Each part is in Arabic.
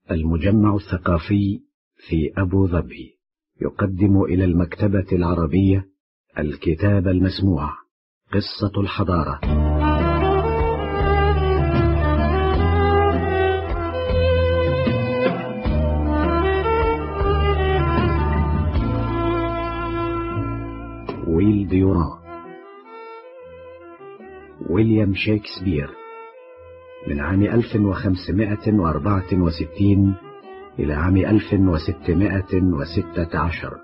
المجمع الثقافي في أبو ظبي يقدم إلى المكتبة العربية الكتاب المسموع قصة الحضارة. ويل ديوران. ويليام شكسبير، من عام 1564 إلى عام 1616.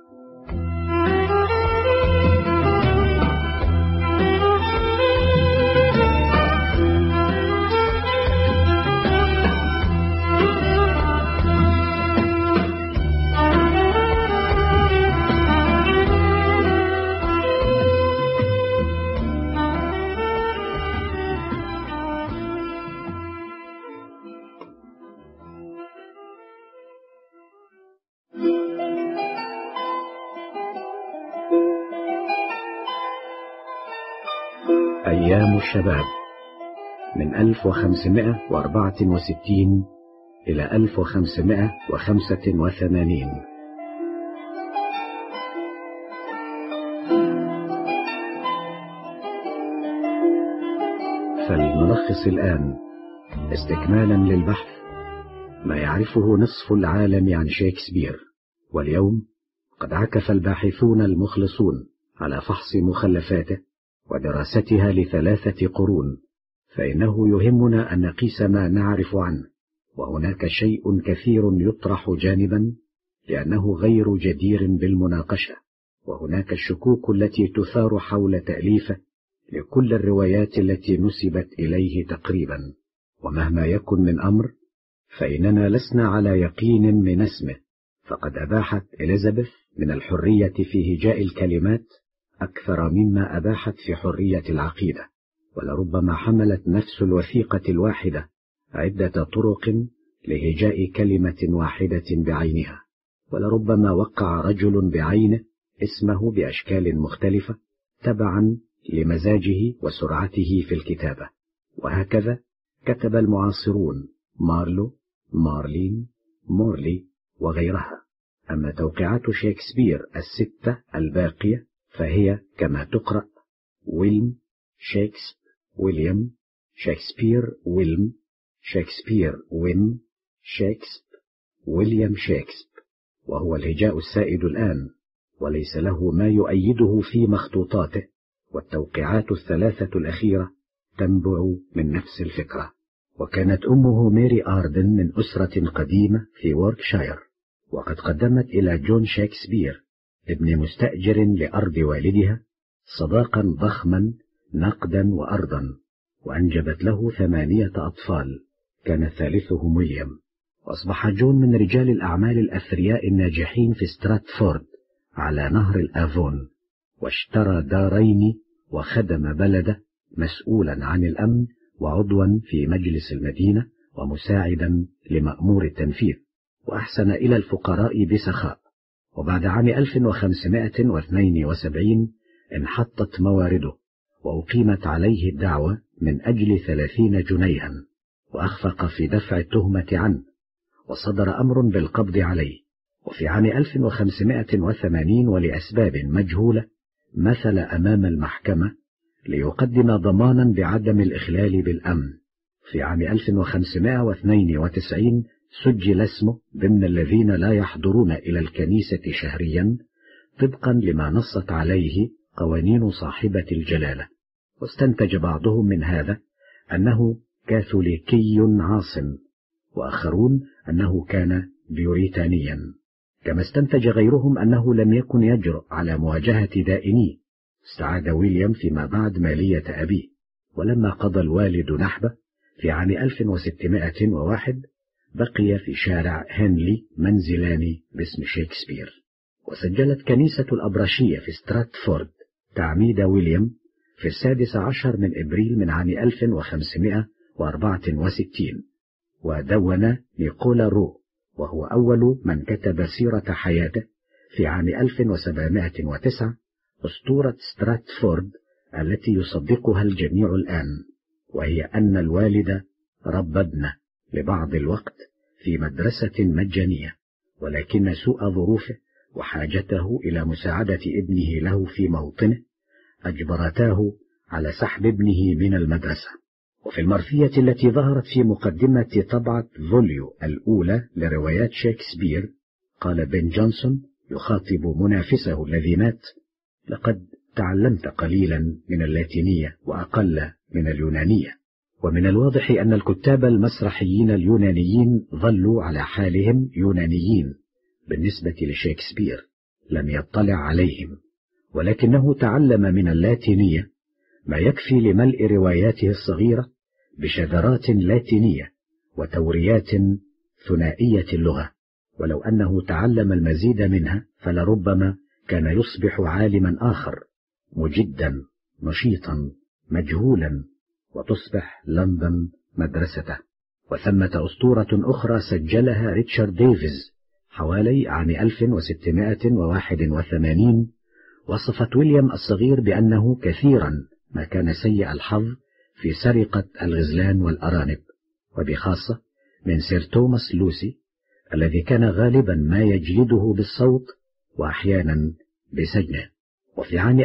أيام الشباب، من 1564 إلى 1585. فلنلخص الآن استكمالا للبحث ما يعرفه نصف العالم عن شكسبير. واليوم قد عكف الباحثون المخلصون على فحص مخلفاته ودراستها ل3 قرون، فإنه يهمنا أن نقيس ما نعرف عنه، وهناك شيء كثير يطرح جانبا لأنه غير جدير بالمناقشة، وهناك الشكوك التي تثار حول تأليفه لكل الروايات التي نسبت إليه تقريبا. ومهما يكن من أمر فإننا لسنا على يقين من اسمه، فقد أباحت إليزابيث من الحرية في هجاء الكلمات أكثر مما أباحت في حرية العقيدة، ولربما حملت نفس الوثيقة الواحدة عدة طرق لهجاء كلمة واحدة بعينها، ولربما وقع رجل بعينه اسمه بأشكال مختلفة تبعا لمزاجه وسرعته في الكتابة. وهكذا كتب المعاصرون مارلو، مارلين، مورلي وغيرها. أما توقيعات شكسبير 6 الباقية فهي كما تقرأ: ويلم شكسب، ويليام شكسبير، ويلم شكسبير، ويم شكسب، ويليام شكسب، وهو الهجاء السائد الآن، وليس له ما يؤيده في مخطوطاته. والتوقيعات ال3 الأخيرة تنبع من نفس الفكرة. وكانت أمه ميري آردن من أسرة قديمة في ووركشاير، وقد قدمت إلى جون شكسبير ابن مستأجر لأرض والدها صداقا ضخما نقدا وأرضا، وأنجبت له 8 أطفال كان ثالثهم ويليام. وأصبح جون من رجال الأعمال الأثرياء الناجحين في ستراتفورد على نهر الآفون، واشترى دارين وخدم بلده مسؤولا عن الأمن وعضوا في مجلس المدينة ومساعدا لمأمور التنفيذ، وأحسن إلى الفقراء بسخاء. وبعد عام 1572 انحطت موارده، وأقيمت عليه الدعوة من أجل 30 جنيها، وأخفق في دفع التهمة عنه، وصدر أمر بالقبض عليه. وفي عام 1580 ولأسباب مجهولة مثل أمام المحكمة ليقدم ضمانا بعدم الإخلال بالأمن. في عام 1592 سجل اسمه ضمن الذين لا يحضرون إلى الكنيسة شهريا طبقا لما نصت عليه قوانين صاحبة الجلالة. واستنتج بعضهم من هذا أنه كاثوليكي عاصم، وآخرون أنه كان بيوريتانيا، كما استنتج غيرهم أنه لم يكن يجرؤ على مواجهة دائنيه. استعاد ويليام فيما بعد مالية أبيه، ولما قضى الوالد نحبه في عام 1601 بقي في شارع هنلي منزلان باسم شكسبير. وسجلت كنيسة الأبرشية في ستراتفورد تعميد ويليام في 16 من إبريل من عام 1564. ودون نيكولا رو، وهو أول من كتب سيرة حياته، في عام 1709 أسطورة ستراتفورد التي يصدقها الجميع الآن، وهي أن الوالد رب ابنه لبعض الوقت في مدرسة مجانية، ولكن سوء ظروفه وحاجته إلى مساعدة ابنه له في موطنه أجبرتاه على سحب ابنه من المدرسة. وفي المرثية التي ظهرت في مقدمة طبعة فوليو الأولى لروايات شكسبير، قال بن جونسون يخاطب منافسه الذي مات: لقد تعلمت قليلا من اللاتينية وأقل من اليونانية. ومن الواضح أن الكتاب المسرحيين اليونانيين ظلوا على حالهم يونانيين بالنسبة لشكسبير، لم يطلع عليهم، ولكنه تعلم من اللاتينية ما يكفي لملء رواياته الصغيرة بشذرات لاتينية وتوريات ثنائية اللغة، ولو أنه تعلم المزيد منها فلربما كان يصبح عالما آخر مجدا نشيطا مجهولا، وتصبح لندن مدرسته. وثمة أسطورة أخرى سجلها ريتشارد ديفيز حوالي عام 1681، وصفت ويليام الصغير بأنه كثيرا ما كان سيء الحظ في سرقة الغزلان والأرانب، وبخاصة من سير توماس لوسي الذي كان غالبا ما يجلده بالصوت وأحيانا بسجنه. وفي عام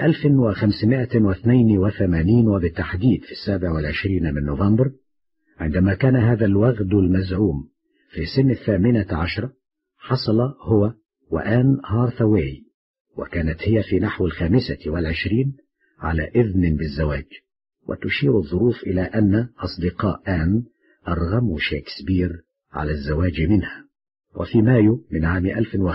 1582 وبالتحديد في 27 من نوفمبر، عندما كان هذا الوغد المزعوم في سن 18، حصل هو وآن هارثاواي، وكانت هي في نحو 25 على إذن بالزواج. وتشير الظروف إلى أن أصدقاء آن أرغموا شكسبير على الزواج منها. وفي مايو من عام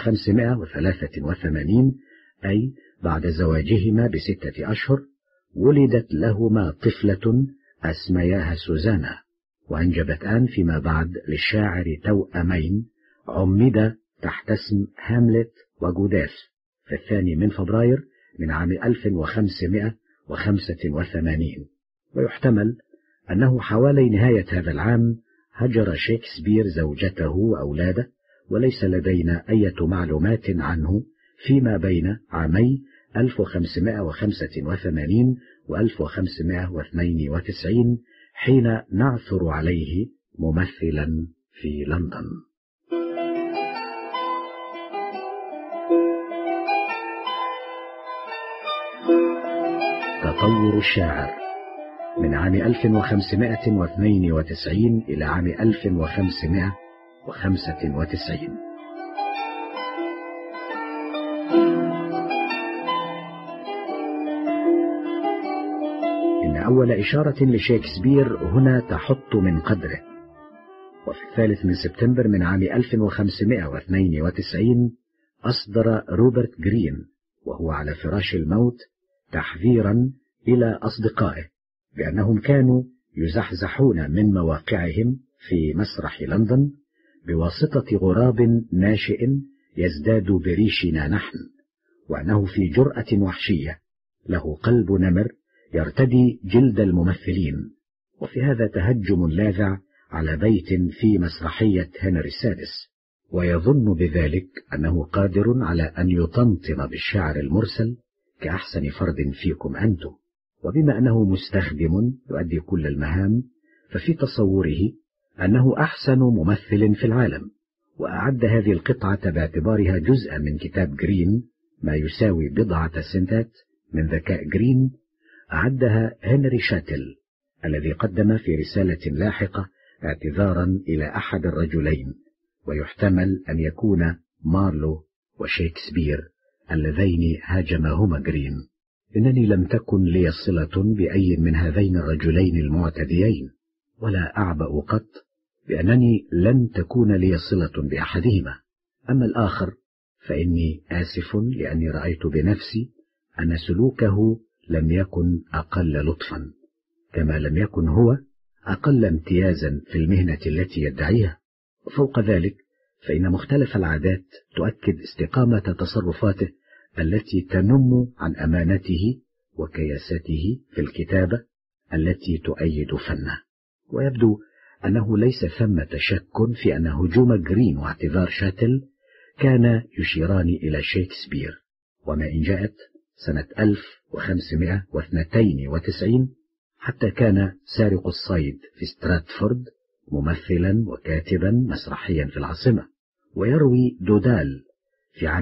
1583، أي بعد زواجهما ب6 أشهر، ولدت لهما طفلة أسمياها سوزانا، وأنجبت آن فيما بعد للشاعر توأمين عمد تحت اسم هاملت وجوداث في 2 فبراير من عام 1585. ويحتمل أنه حوالي نهاية هذا العام هجر شكسبير زوجته وأولاده، وليس لدينا أي معلومات عنه فيما بين عامي 1585 و 1592 حين نعثر عليه ممثلا في لندن. تطور الشاعر من عام 1592 إلى عام 1595. إن أول إشارة لشكسبير هنا تحط من قدره. وفي 3 من سبتمبر من عام 1592 أصدر روبرت جرين وهو على فراش الموت تحذيرا إلى أصدقائه بأنهم كانوا يزحزحون من مواقعهم في مسرح لندن بواسطة غراب ناشئ يزداد بريشنا نحن، وأنه في جرأة وحشية له قلب نمر يرتدي جلد الممثلين، وفي هذا تهجم لاذع على بيت في مسرحية هنري السادس، ويظن بذلك أنه قادر على أن يطنطن بالشعر المرسل كأحسن فرد فيكم أنتم. وبما أنه مستخدم يؤدي كل المهام، ففي تصوره أنه أحسن ممثل في العالم، وأعد هذه القطعة باعتبارها جزءا من كتاب جرين ما يساوي 10 سنتات من ذكاء جرين، أعدها هنري شاتل الذي قدم في رسالة لاحقة اعتذارا إلى أحد الرجلين، ويحتمل أن يكون مارلو وشيكسبير اللذين هاجماهما جرين. إنني لم تكن لي صلة بأي من هذين الرجلين المعتديين، ولا أعبأ قط بأنني لن تكون لي صلة بأحدهما. أما الآخر فإني آسف لأني رأيت بنفسي أن سلوكه لم يكن أقل لطفا، كما لم يكن هو أقل امتيازا في المهنة التي يدعيها. وفوق ذلك فإن مختلف العادات تؤكد استقامة تصرفاته التي تنم عن أمانته وكياسته في الكتابة التي تؤيد فنه. ويبدو أنه ليس ثمة شك في أن هجوم جرين واعتذار شاتل كان يشيران إلى شكسبير. وما إن جاءت سنة 1592 حتى كان سارق الصيد في ستراتفورد ممثلا وكاتبا مسرحيا في العاصمة. ويروي دودال في عام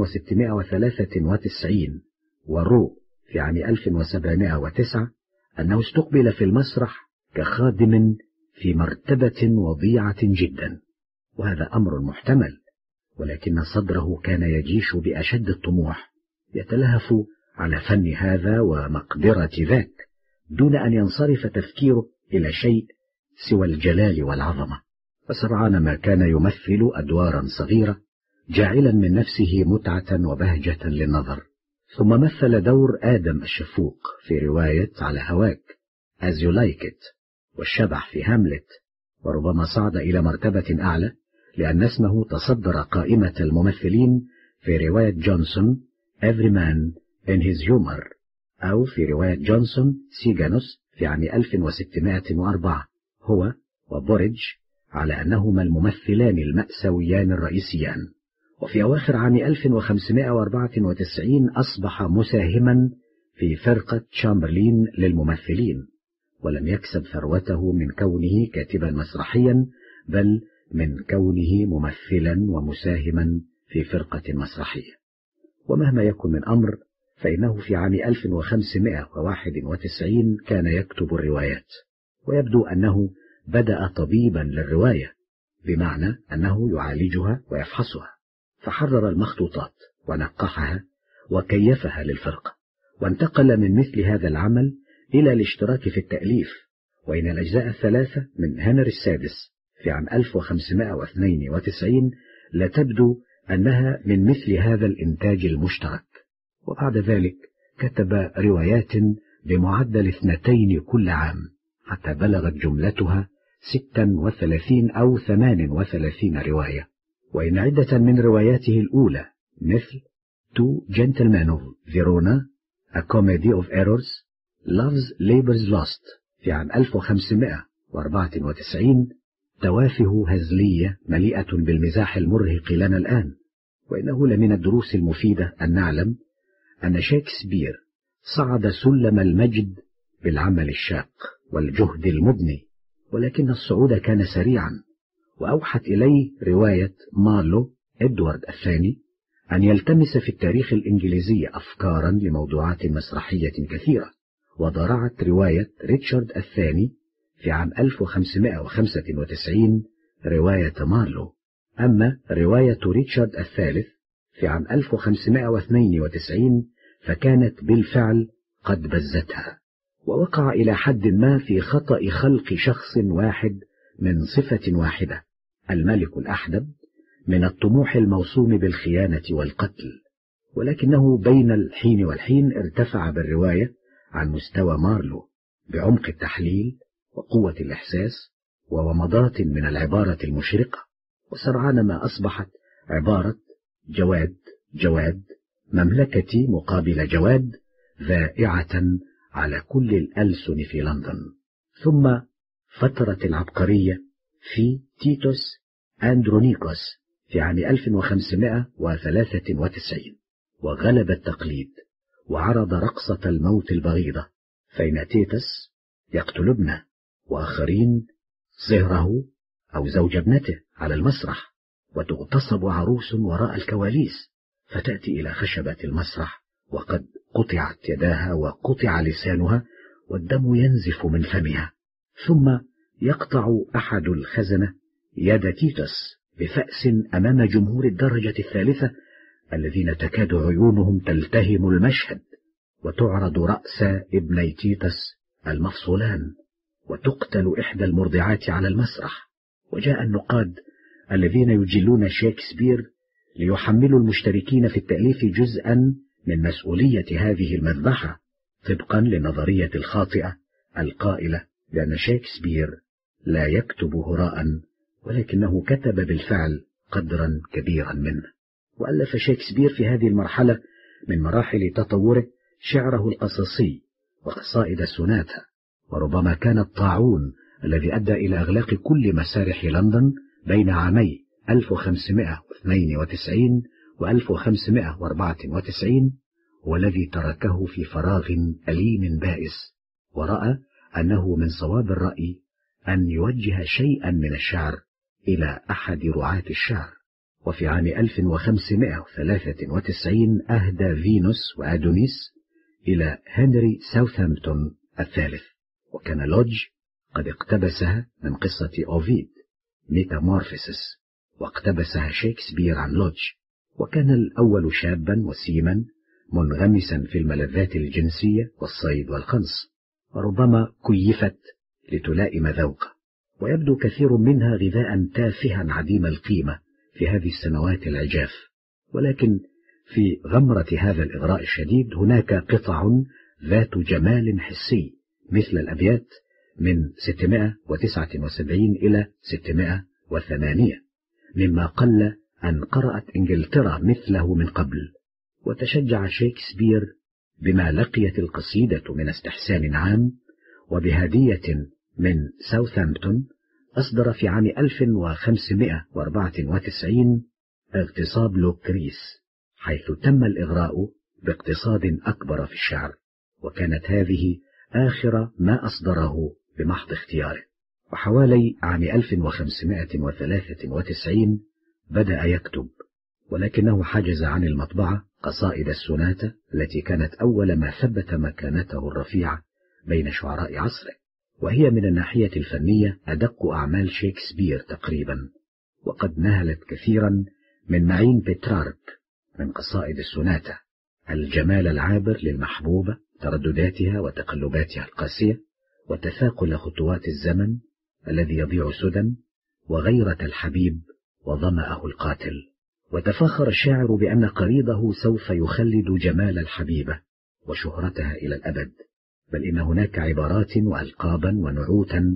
1693 ورو في عام 1709 أنه استقبل في المسرح كخادم في مرتبة وضيعة جدا، وهذا أمر محتمل، ولكن صدره كان يجيش بأشد الطموح، يتلهف على فن هذا ومقدرة ذاك، دون أن ينصرف تفكيره إلى شيء سوى الجلال والعظمة. فسرعان ما كان يمثل أدوارا صغيرة، جاعلا من نفسه متعة وبهجة للنظر. ثم مثل دور آدم الشفوق في رواية على هواك As You Like It، والشبح في هاملت، وربما صعد إلى مرتبة أعلى لأن اسمه تصدر قائمة الممثلين في رواية جونسون Every Man in His Humor، أو في رواية جونسون سيغانوس في عام 1604 هو وبوريدج على أنهما الممثلان المأساويان الرئيسيان. وفي أواخر عام 1594 أصبح مساهما في فرقة شامبرلين للممثلين، ولم يكسب ثروته من كونه كاتبا مسرحيا، بل من كونه ممثلا ومساهما في فرقة مسرحية. ومهما يكن من أمر، فإنه في عام 1591 كان يكتب الروايات، ويبدو أنه بدأ طبيبا للرواية، بمعنى أنه يعالجها ويفحصها، فحرر المخطوطات ونقحها وكيفها للفرقة، وانتقل من مثل هذا العمل إلى الاشتراك في التأليف. وإن الأجزاء الثلاثة من هنري السادس في عام 1592 لا تبدو أنها من مثل هذا الإنتاج المشترك. وبعد ذلك كتب روايات بمعدل 2 كل عام، حتى بلغت جملتها 36 أو 38 رواية. وإن عدة من رواياته الأولى مثل Two Gentlemen of Verona A Comedy of Errors Love's Labour's Lost في عام 1594 توافه هزلية مليئة بالمزاح المرهق لنا الآن. وإنه لمن الدروس المفيدة أن نعلم أن شكسبير صعد سلم المجد بالعمل الشاق والجهد المضني، ولكن الصعود كان سريعا، وأوحت إليه رواية مارلو إدوارد الثاني أن يلتمس في التاريخ الإنجليزي أفكارا لموضوعات مسرحية كثيرة. وضرعت رواية ريتشارد الثاني في عام 1595 رواية مارلو. أما رواية ريتشارد الثالث في عام 1592 فكانت بالفعل قد بزتها، ووقع إلى حد ما في خطأ خلق شخص واحد من صفة واحدة، الملك الأحدب، من الطموح الموسوم بالخيانة والقتل. ولكنه بين الحين والحين ارتفع بالرواية عن مستوى مارلو بعمق التحليل وقوة الإحساس وومضات من العبارة المشرقة، وسرعان ما أصبحت عبارة جواد جواد مملكتي مقابل جواد ذائعة على كل الألسن في لندن. ثم فترت العبقرية في تيتوس أندرونيكوس في عام 1593، وغلب التقليد وعرض رقصة الموت البغيضة، فإن تيتس يقتل ابنه وآخرين صهره أو زوج ابنته على المسرح، وتغتصب عروس وراء الكواليس، فتأتي إلى خشبة المسرح وقد قطعت يداها وقطع لسانها والدم ينزف من فمها. ثم يقطع أحد الخزنة يد تيتس بفأس أمام جمهور الدرجة الثالثة الذين تكاد عيونهم تلتهم المشهد، وتعرض رأس ابني تيتس المفصولان، وتقتل إحدى المرضعات على المسرح. وجاء النقاد الذين يجلون شكسبير ليحملوا المشتركين في التأليف جزءا من مسؤولية هذه المذبحة، طبقا للنظرية الخاطئة القائلة بأن شكسبير لا يكتب هراء، ولكنه كتب بالفعل قدرا كبيرا منه. وألف شكسبير في هذه المرحلة من مراحل تطوره شعره القصصي وقصائد السوناتا، وربما كان الطاعون الذي أدى إلى إغلاق كل مسارح لندن بين عامي 1592 و 1594 والذي تركه في فراغ أليم بائس، ورأى أنه من صواب الرأي أن يوجه شيئا من الشعر إلى أحد رعاة الشعر. وفي عام 1593 أهدى فينوس وأدونيس إلى هنري ساوثهامبتون الثالث، وكان لودج قد اقتبسها من قصة أوفيد ميتامورفيسس، واقتبسها شكسبير عن لودج، وكان الأول شابا وسيما منغمسا في الملذات الجنسية والصيد والقنص، وربما كيفت لتلائم ذوقه، ويبدو كثير منها غذاء تافها عديم القيمة في هذه السنوات العجاف. ولكن في غمرة هذا الإغراء الشديد هناك قطع ذات جمال حسي، مثل الأبيات من 679 إلى 608، مما قل أن قرأت إنجلترا مثله من قبل. وتشجع شكسبير بما لقيت القصيدة من استحسان عام، وبهدية من ساوثهامبتون أصدر في عام 1594 اغتصاب لوكريس، حيث تم الإغراء باقتصاد أكبر في الشعر، وكانت هذه آخر ما أصدره بمحض اختياره. وحوالي عام 1593 بدأ يكتب، ولكنه حجز عن المطبعة قصائد السوناتا التي كانت أول ما ثبت مكانته الرفيعة بين شعراء عصره، وهي من الناحية الفنية أدق أعمال شكسبير تقريبا، وقد نهلت كثيرا من معين بترارك من قصائد السوناتا: الجمال العابر للمحبوبة، تردداتها وتقلباتها القاسية، وتثاقل خطوات الزمن الذي يضيع سدى، وغيرة الحبيب وظمأه القاتل. وتفاخر الشاعر بأن قريضه سوف يخلد جمال الحبيبة وشهرتها إلى الأبد، بل إن هناك عبارات وألقابا ونعوتا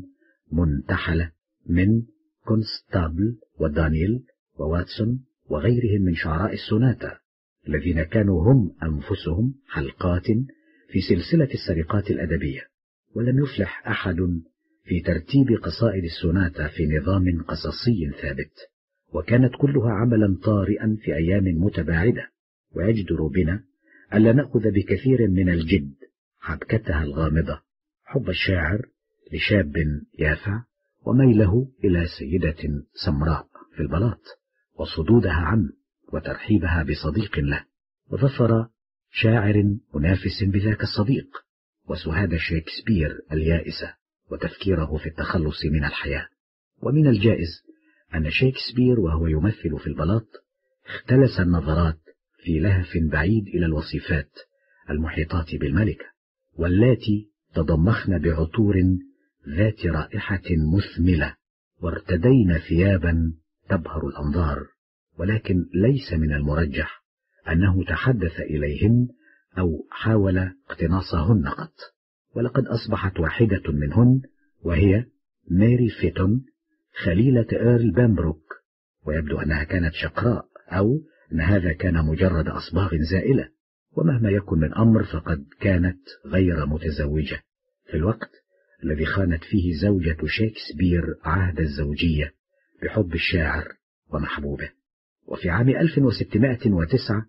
منتحلة من كونستابل ودانييل وواتسون وغيرهم من شعراء السوناتا، الذين كانوا هم أنفسهم حلقات في سلسلة السرقات الأدبية. ولم يفلح أحد في ترتيب قصائد السوناتا في نظام قصصي ثابت، وكانت كلها عملا طارئا في أيام متباعدة، ويجدر بنا ألا نأخذ بكثير من الجد حبكتها الغامضة، حب الشاعر لشاب يافع، وميله إلى سيدة سمراء في البلاط، وصدودها عنه وترحيبها بصديق له، وظفر شاعر منافس بذاك الصديق، وسهاد شكسبير اليائسة وتفكيره في التخلص من الحياة. ومن الجائز أن شكسبير وهو يمثل في البلاط اختلس النظرات في لهف بعيد إلى الوصفات المحيطات بالملكة، واللاتي تضمخن بعطور ذات رائحة مثملة، وارتدين ثيابا تبهر الأنظار، ولكن ليس من المرجح أنه تحدث إليهن أو حاول اقتناصهن قط. ولقد أصبحت واحدة منهن، وهي ماري فيتون، خليلة إيرل بامبروك، ويبدو أنها كانت شقراء، أو أن هذا كان مجرد أصباغ زائلة. ومهما يكن من أمر فقد كانت غير متزوجة في الوقت الذي خانت فيه زوجة شكسبير عهد الزوجية بحب الشاعر ومحبوبه. وفي عام 1609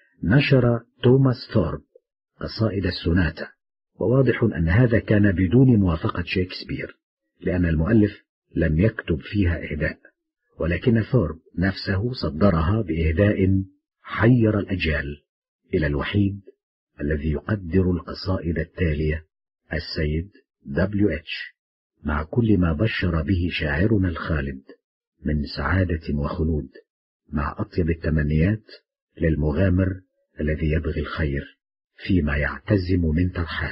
نشر توماس ثورب قصائد السوناتا، وواضح أن هذا كان بدون موافقة شكسبير، لأن المؤلف لم يكتب فيها إهداء، ولكن ثورب نفسه صدرها بإهداء حير الأجيال إلى الوحيد الذي يقدر القصائد التالية، السيد W.H، مع كل ما بشر به شاعرنا الخالد من سعادة وخلود، مع أطيب التمنيات للمغامر الذي يبغي الخير فيما يعتزم من ترحال.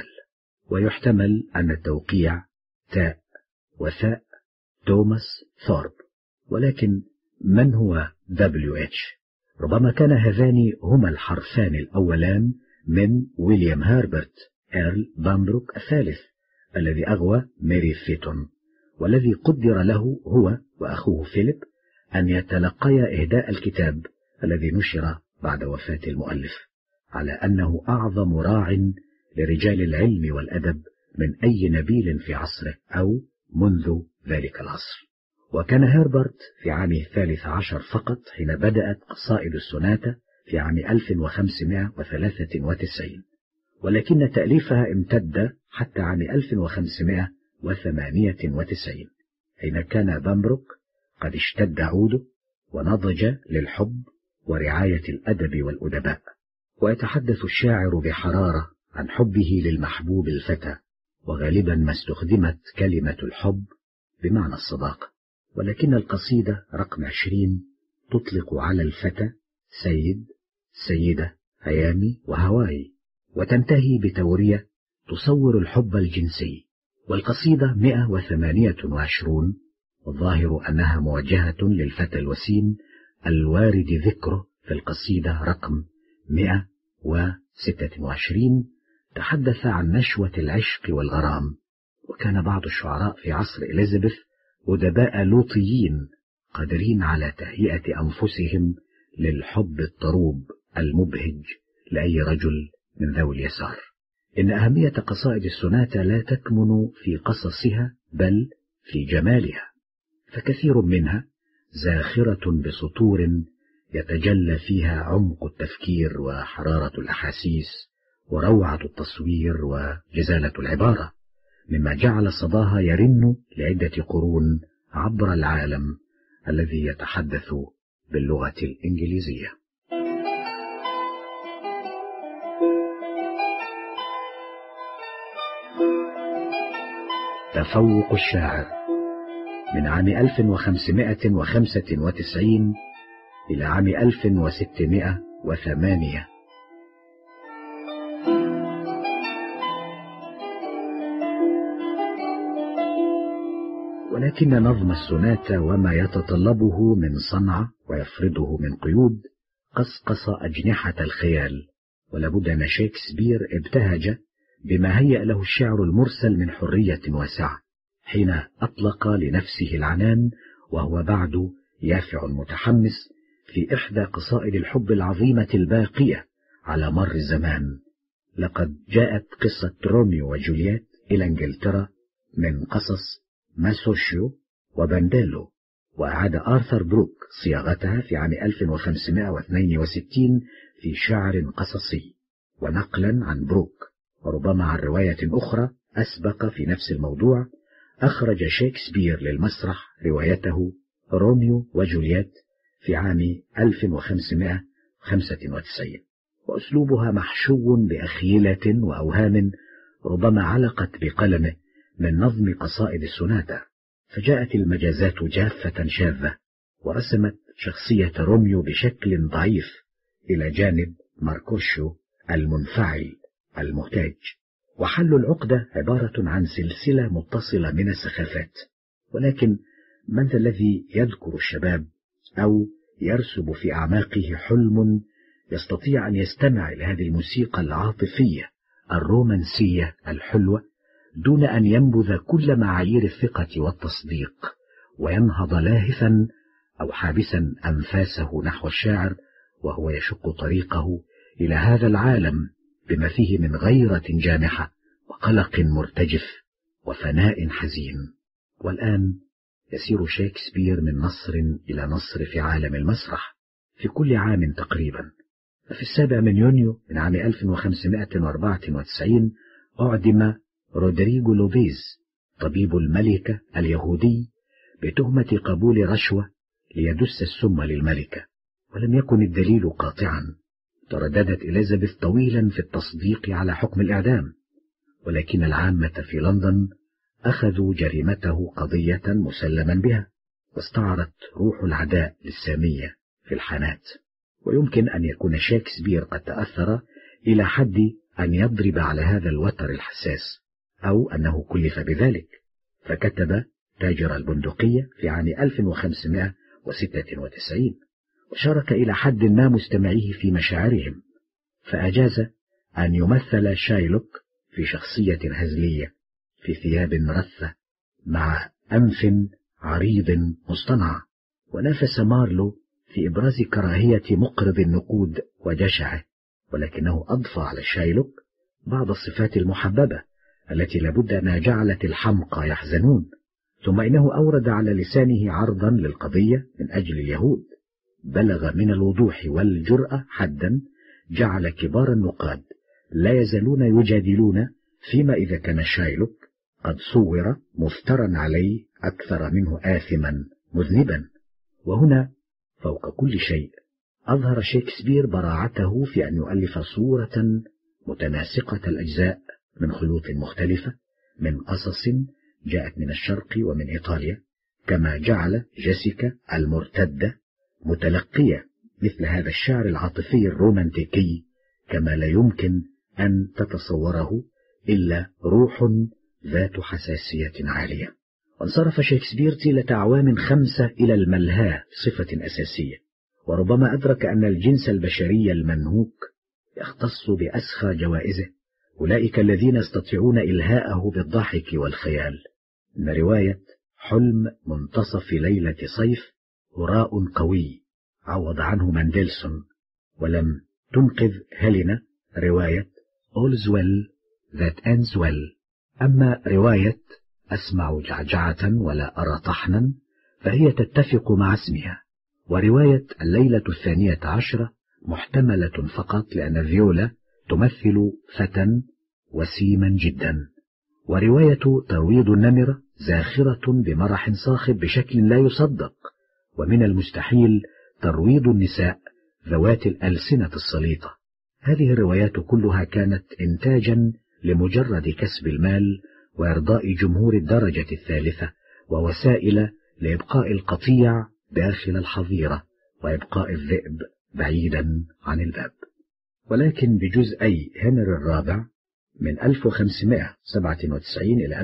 ويحتمل أن التوقيع تاء وثاء توماس ثورب. ولكن من هو W.H؟ ربما كان هذان هما الحرفان الأولان من ويليام هربرت إيرل بامبروك الثالث، الذي أغوى ماري فيتون، والذي قدر له هو وأخوه فيليب أن يتلقيا إهداء الكتاب الذي نشر بعد وفاة المؤلف، على أنه أعظم راع لرجال العلم والأدب من أي نبيل في عصره أو منذ ذلك العصر. وكان هربرت في عام 13 فقط حين بدأت قصائد السوناتا في عام 1593، ولكن تأليفها امتد حتى عام 1598، حين كان بامبروك قد اشتد عوده ونضج للحب ورعاية الأدب والأدباء. ويتحدث الشاعر بحرارة عن حبه للمحبوب الفتى، وغالبا ما استخدمت كلمة الحب بمعنى الصداقة، ولكن القصيدة رقم 20 تطلق على الفتى سيد، سيدة، هيامي وهواي، وتنتهي بتورية تصور الحب الجنسي. والقصيدة 128، والظاهر أنها موجهة للفتى الوسيم الوارد ذكره في القصيدة رقم 126، تحدث عن نشوة العشق والغرام. وكان بعض الشعراء في عصر إليزابيث أدباء لوطيين قادرين على تهيئة أنفسهم للحب الطروب المبهج لأي رجل من ذوي اليسار. إن أهمية قصائد السوناتا لا تكمن في قصصها بل في جمالها، فكثير منها زاخرة بسطور يتجلى فيها عمق التفكير وحرارة الأحاسيس وروعة التصوير وجزالة العبارة، مما جعل صداها يرن لعدة قرون عبر العالم الذي يتحدث باللغة الإنجليزية. تفوق الشاعر من عام 1595 إلى عام 1608. ولكن نظم السوناتا وما يتطلبه من صنعة ويفرضه من قيود قصقص أجنحة الخيال، ولابد أن شكسبير ابتهج بما هيأ له الشعر المرسل من حرية واسعة حين أطلق لنفسه العنان وهو بعد يافع متحمس في إحدى قصائد الحب العظيمة الباقية على مر الزمان. لقد جاءت قصة روميو وجولييت إلى إنجلترا من قصص ماسوشيو وبانديلو، وأعاد آرثر بروك صياغتها في عام 1562 في شعر قصصي. ونقلا عن بروك وربما عن رواية أخرى أسبق في نفس الموضوع، أخرج شكسبير للمسرح روايته روميو وجولييت في عام 1595، وأسلوبها محشو بأخيلة وأوهام ربما علقت بقلمه من نظم قصائد السوناتا، فجاءت المجازات جافة شاذة، ورسمت شخصية روميو بشكل ضعيف إلى جانب ماركوشيو المنفعل المهتاج. وحل العقدة عبارة عن سلسلة متصلة من السخافات. ولكن من ذا الذي يذكر الشباب أو يرسب في أعماقه حلم يستطيع أن يستمع إلى هذه الموسيقى العاطفية الرومانسية الحلوة دون أن ينبذ كل معايير الثقة والتصديق وينهض لاهثا أو حابسا أنفاسه نحو الشاعر وهو يشق طريقه إلى هذا العالم بما فيه من غيرة جامحة وقلق مرتجف وفناء حزين. والآن يسير شكسبير من نصر إلى نصر في عالم المسرح في كل عام تقريبا. ففي 7 يونيو من عام 1594 أعدم رودريغو لوبيز طبيب الملكة اليهودي بتهمة قبول رشوة ليدس السم للملكة، ولم يكن الدليل قاطعا. ترددت إليزابيث طويلا في التصديق على حكم الإعدام، ولكن العامة في لندن أخذوا جريمته قضية مسلما بها، واستعرت روح العداء للسامية في الحانات. ويمكن أن يكون شكسبير قد تأثر إلى حد أن يضرب على هذا الوتر الحساس، أو أنه كلف بذلك، فكتب تاجر البندقية في عام 1596، وشارك إلى حد ما مستمعيه في مشاعرهم، فأجاز أن يمثل شايلوك في شخصية هزلية في ثياب رثة مع أنف عريض مصطنع، ونافس مارلو في إبراز كراهية مقرض النقود وجشعه، ولكنه أضفى على شايلوك بعض الصفات المحببة التي لابد أنها جعلت الحمقى يحزنون. ثم إنه أورد على لسانه عرضا للقضية من أجل اليهود بلغ من الوضوح والجرأة حدا جعل كبار النقاد لا يزالون يجادلون فيما إذا كان شايلوك قد صور مفترا عليه أكثر منه آثما مذنبا. وهنا فوق كل شيء أظهر شكسبير براعته في أن يؤلف صورة متناسقة الأجزاء من خيوط مختلفة، من قصص جاءت من الشرق ومن إيطاليا، كما جعل جيسيكا المرتدة متلقية مثل هذا الشعر العاطفي الرومانتيكي كما لا يمكن أن تتصوره إلا روح ذات حساسية عالية. وانصرف شكسبير طيلة أعوام 5 إلى الملهاة بصفة أساسية، وربما أدرك أن الجنس البشري المنهوك يختص بأسخى جوائزه، أولئك الذين يستطيعون إلهاءه بالضحك والخيال. إن رواية حلم منتصف ليلة صيف هراء قوي عوض عنه ماندلسون، ولم تنقذ هيلينا رواية All's well that ends well. أما رواية أسمع جعجعة ولا أرى طحنا فهي تتفق مع اسمها، ورواية الليلة 12 محتملة فقط لأن فيولا تمثل فتى وسيما جدا، ورواية ترويض النمرة زاخرة بمرح صاخب بشكل لا يصدق، ومن المستحيل ترويض النساء ذوات الألسنة السليطة. هذه الروايات كلها كانت إنتاجا لمجرد كسب المال وإرضاء جمهور الدرجة الثالثة، ووسائل لإبقاء القطيع داخل الحظيرة وإبقاء الذئب بعيدا عن الباب. ولكن بجزئي هنري الرابع من 1597 إلى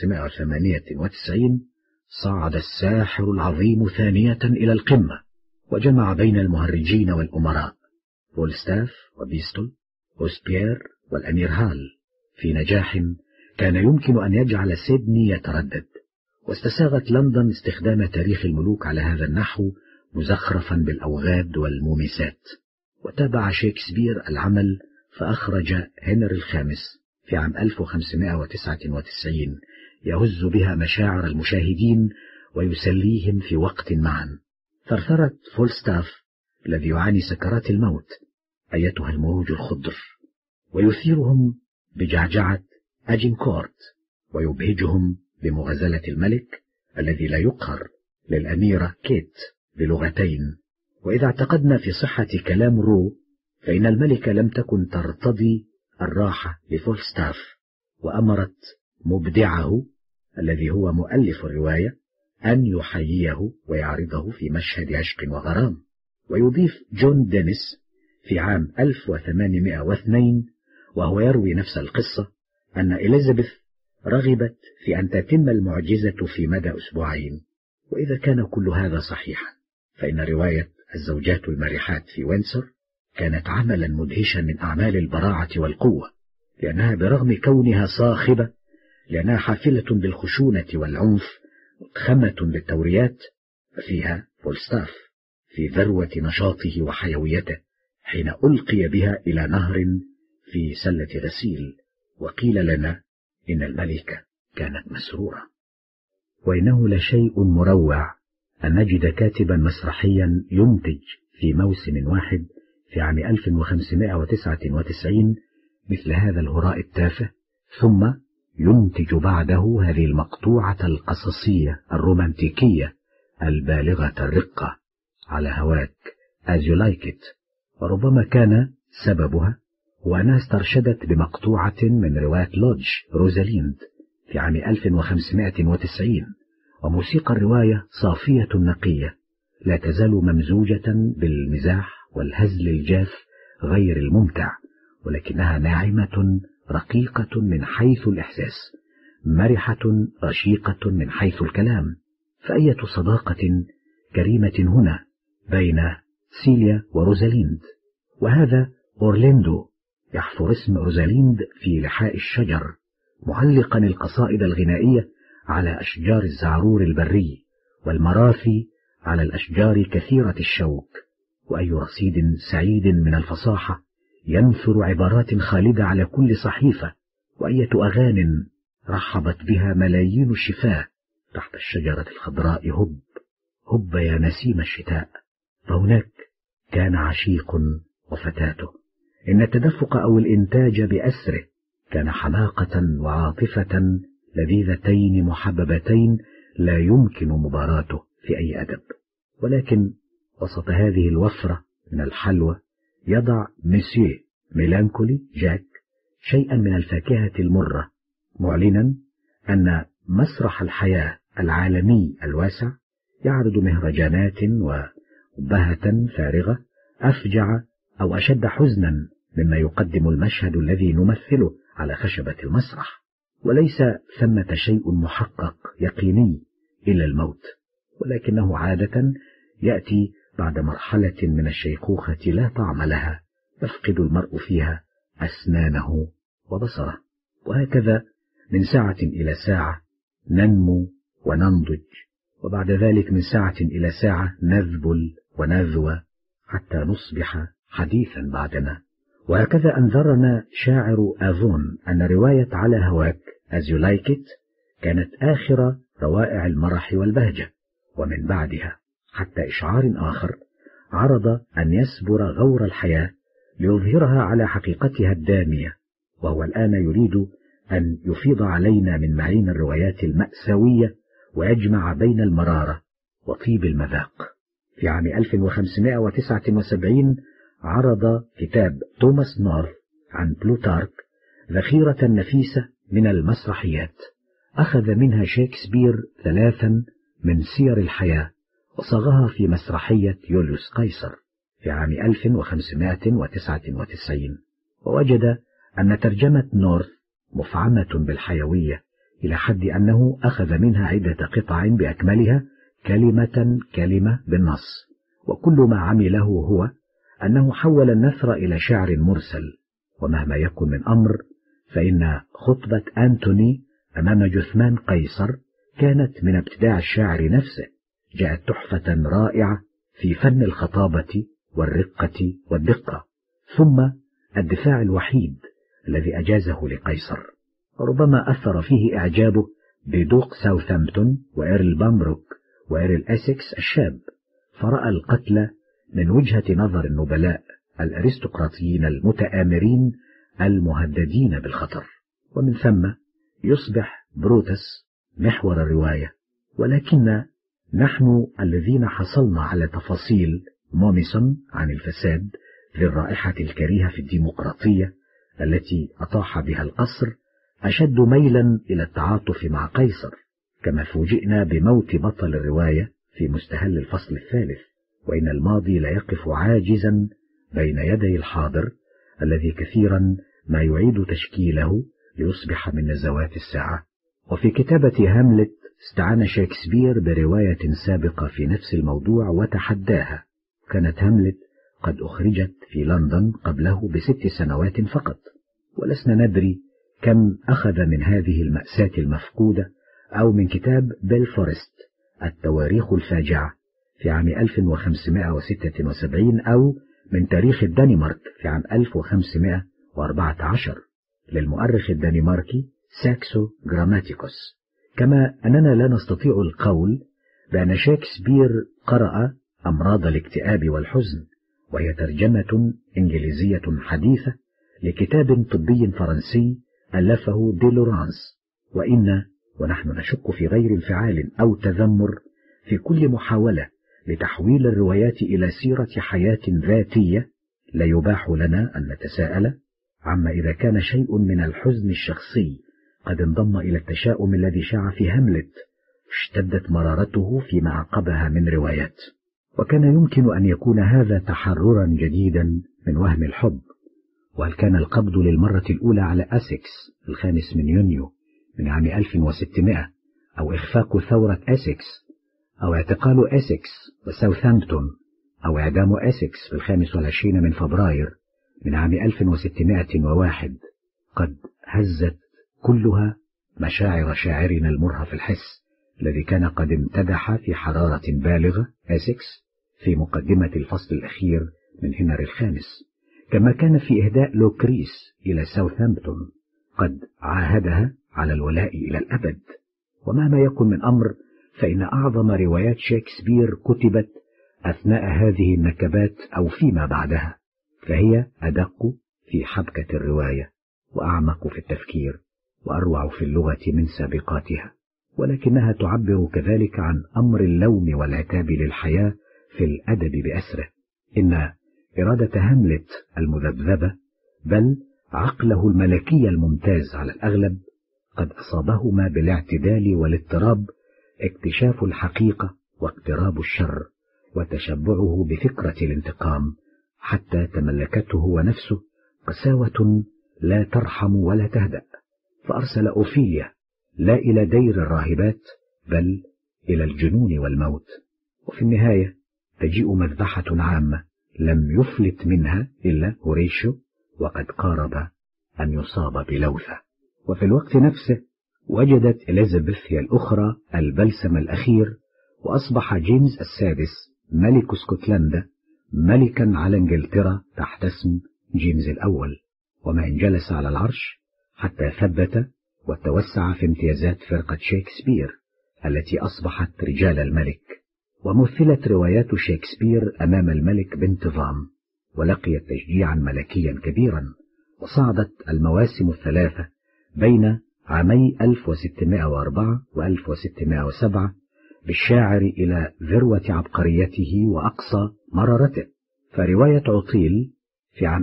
1598 صعد الساحر العظيم ثانية إلى القمة، وجمع بين المهرجين والأمراء فولستاف وبيستول وسبيير والأمير هال في نجاح كان يمكن أن يجعل سيدني يتردد. واستساغت لندن استخدام تاريخ الملوك على هذا النحو مزخرفا بالأوغاد والمومسات. وتابع شكسبير العمل فأخرج هنري الخامس في عام 1599 يهز بها مشاعر المشاهدين ويسليهم في وقت معا. ثرثرة فولستاف الذي يعاني سكرات الموت أيتها المروج الخضر، ويثيرهم بجعجعة أجنكورت، ويبهجهم بمغازلة الملك الذي لا يقهر للأميرة كيت بلغتين. وإذا اعتقدنا في صحة كلام رو فإن الملكة لم تكن ترتضي الراحة لفولستاف، وأمرت مبدعه الذي هو مؤلف الرواية أن يحييه ويعرضه في مشهد عشق وغرام. ويضيف جون دينيس في عام 1802 وهو يروي نفس القصة أن إليزابيث رغبت في أن تتم المعجزة في مدى أسبوعين. وإذا كان كل هذا صحيحا فإن رواية الزوجات المرحات في وينسور كانت عملا مدهشا من أعمال البراعة والقوة، لأنها برغم كونها صاخبة، لأنها حافلة بالخشونة والعنف متخمة بالتوريات، ففيها فولستاف في ذروة نشاطه وحيويته حين ألقي بها إلى نهر في سلة غسيل، وقيل لنا إن الملكة كانت مسرورة. وإنه لشيء مروع أن نجد كاتبا مسرحيا ينتج في موسم واحد في عام 1599 مثل هذا الهراء التافه، ثم ينتج بعده هذه المقطوعة القصصية الرومانتيكية البالغة الرقة على هواك As You Like It. وربما كان سببها هو أنها استرشدت بمقطوعة من رواية لودج روزاليند في عام 1590، وموسيقى الرواية صافية نقية لا تزال ممزوجة بالمزاح والهزل الجاف غير الممتع، ولكنها ناعمة رقيقة من حيث الإحساس، مرحة رشيقة من حيث الكلام. فأية صداقة كريمة هنا بين سيليا وروزاليند. وهذا أورليندو يحفر اسم روزاليند في لحاء الشجر، معلقا القصائد الغنائية على أشجار الزعرور البري، والمراثي على الأشجار كثيرة الشوك. وأي رصيد سعيد من الفصاحة ينثر عبارات خالدة على كل صحيفة، وأية أغان رحبت بها ملايين الشفاه تحت الشجرة الخضراء. هب هب يا نسيم الشتاء. فهناك كان عشيق وفتاته. إن التدفق أو الإنتاج بأسره كان حماقة وعاطفة لذيذتين محببتين لا يمكن مباراته في أي أدب. ولكن وسط هذه الوفرة من الحلوى يضع مسيو ميلانكولي جاك شيئا من الفاكهة المرة، معلنا أن مسرح الحياة العالمي الواسع يعرض مهرجانات وبهة فارغة أفجع أو أشد حزنا مما يقدم المشهد الذي نمثله على خشبة المسرح. وليس ثمة شيء محقق يقيني إلا الموت، ولكنه عادة يأتي بعد مرحلة من الشيخوخة لا طعم لها يفقد المرء فيها أسنانه وبصره. وهكذا من ساعة إلى ساعة ننمو وننضج، وبعد ذلك من ساعة إلى ساعة نذبل ونذوى حتى نصبح حديثا بعدنا. وهكذا أنذرنا شاعر آفون أن رواية على هواك As You Like It كانت آخر روائع المرح والبهجة، ومن بعدها حتى إشعار آخر عرض أن يسبر غور الحياة ليظهرها على حقيقتها الدامية، وهو الآن يريد أن يفيض علينا من معين الروايات المأساوية ويجمع بين المرارة وطيب المذاق. في عام 1579 عرض كتاب توماس نورث عن بلوتارك ذخيرة نفيسة من المسرحيات، أخذ منها شكسبير 3 من سير الحياة وصاغها في مسرحية يوليوس قيصر في عام 1599، ووجد أن ترجمة نورث مفعمة بالحيوية إلى حد أنه أخذ منها عدة قطع بأكملها كلمة كلمة بالنص، وكل ما عمله هو أنه حول النثر إلى شعر مرسل. ومهما يكن من أمر فإن خطبة أنتوني أمام جثمان قيصر كانت من ابتداع الشاعر نفسه، جاءت تحفة رائعة في فن الخطابة والرقة والدقة، ثم الدفاع الوحيد الذي أجازه لقيصر، وربما أثر فيه إعجابه بدوق ساوثامبتون وإيرل بامبروك وإيرل أسكس الشاب، فرأى القتل من وجهة نظر النبلاء الأرستقراطيين المتآمرين المهددين بالخطر، ومن ثم يصبح بروتس محور الرواية. ولكن نحن الذين حصلنا على تفاصيل موميسون عن الفساد ذي الرائحة الكريهة في الديمقراطية التي أطاح بها القصر أشد ميلا إلى التعاطف مع قيصر، كما فوجئنا بموت بطل الرواية في مستهل الفصل الثالث، وإن الماضي لا يقف عاجزا بين يدي الحاضر الذي كثيرا ما يعيد تشكيله ليصبح من نزوات الساعة. وفي كتابة هاملت استعان شكسبير برواية سابقة في نفس الموضوع وتحداها. كانت هاملت قد أخرجت في لندن قبله ب6 سنوات فقط، ولسنا ندري كم أخذ من هذه المأساة المفقودة أو من كتاب بيل فورست التواريخ الفاجعة في عام 1576 أو من تاريخ الدنمارك في عام 1514 للمؤرخ الدنماركي ساكسو جراماتيكوس. كما أننا لا نستطيع القول بأن شكسبير قرأ أمراض الاكتئاب والحزن، وهي ترجمة إنجليزية حديثة لكتاب طبي فرنسي ألفه دي لورانس. ونحن نشك في غير انفعال أو تذمر في كل محاولة لتحويل الروايات إلى سيرة حياة ذاتية، لا يباح لنا أن نتساءل عما إذا كان شيء من الحزن الشخصي قد انضم إلى التشاؤم الذي شاع في هاملت اشتدت مرارته فيما عقبها من روايات. وكان يمكن أن يكون هذا تحررا جديدا من وهم الحب. وهل كان القبض للمرة الأولى على أسكس 5 يونيو من عام 1600 أو إخفاق ثورة أسكس أو اعتقال أسكس وساوثامبتون أو إعدام أسكس في 25 من فبراير من عام 1601 قد هزت كلها مشاعر شاعرنا المرهف الحس الذي كان قد امتدح في حرارة بالغة أسكس في مقدمة الفصل الأخير من هنري الخامس، كما كان في إهداء لوكريس إلى ساوثامبتون قد عاهدها على الولاء إلى الأبد. ومهما يكن من أمر فإن أعظم روايات شكسبير كتبت أثناء هذه النكبات أو فيما بعدها، فهي أدق في حبكة الرواية وأعمق في التفكير وأروع في اللغة من سابقاتها. ولكنها تعبر كذلك عن أمر اللوم والعتاب للحياة في الأدب بأسره. إن إرادة هاملت المذبذبة بل عقله الملكي الممتاز على الأغلب قد أصابهما بالاعتدال والاضطراب اكتشاف الحقيقة واقتراب الشر وتشبعه بفكرة الانتقام، حتى تملكته ونفسه قساوة لا ترحم ولا تهدأ، فأرسل أوفيليا لا إلى دير الراهبات بل إلى الجنون والموت. وفي النهاية تجيء مذبحة عامة لم يفلت منها إلا هوريشيو، وقد قارب أن يصاب بلوثة. وفي الوقت نفسه وجدت إليزابيث هي الأخرى البلسم الأخير، وأصبح جيمس السادس ملك اسكتلندا ملكا على انجلترا تحت اسم جيمس الأول، وما إن جلس على العرش حتى ثبت وتوسع في امتيازات فرقة شكسبير التي أصبحت رجال الملك. ومثلت روايات شكسبير أمام الملك بانتظام، ولقيت تشجيعا ملكيا كبيرا، وصعدت المواسم الثلاثة بين عامي 1604 و1607 بالشاعر إلى ذروة عبقريته وأقصى مرارته. فرواية عطيل في عام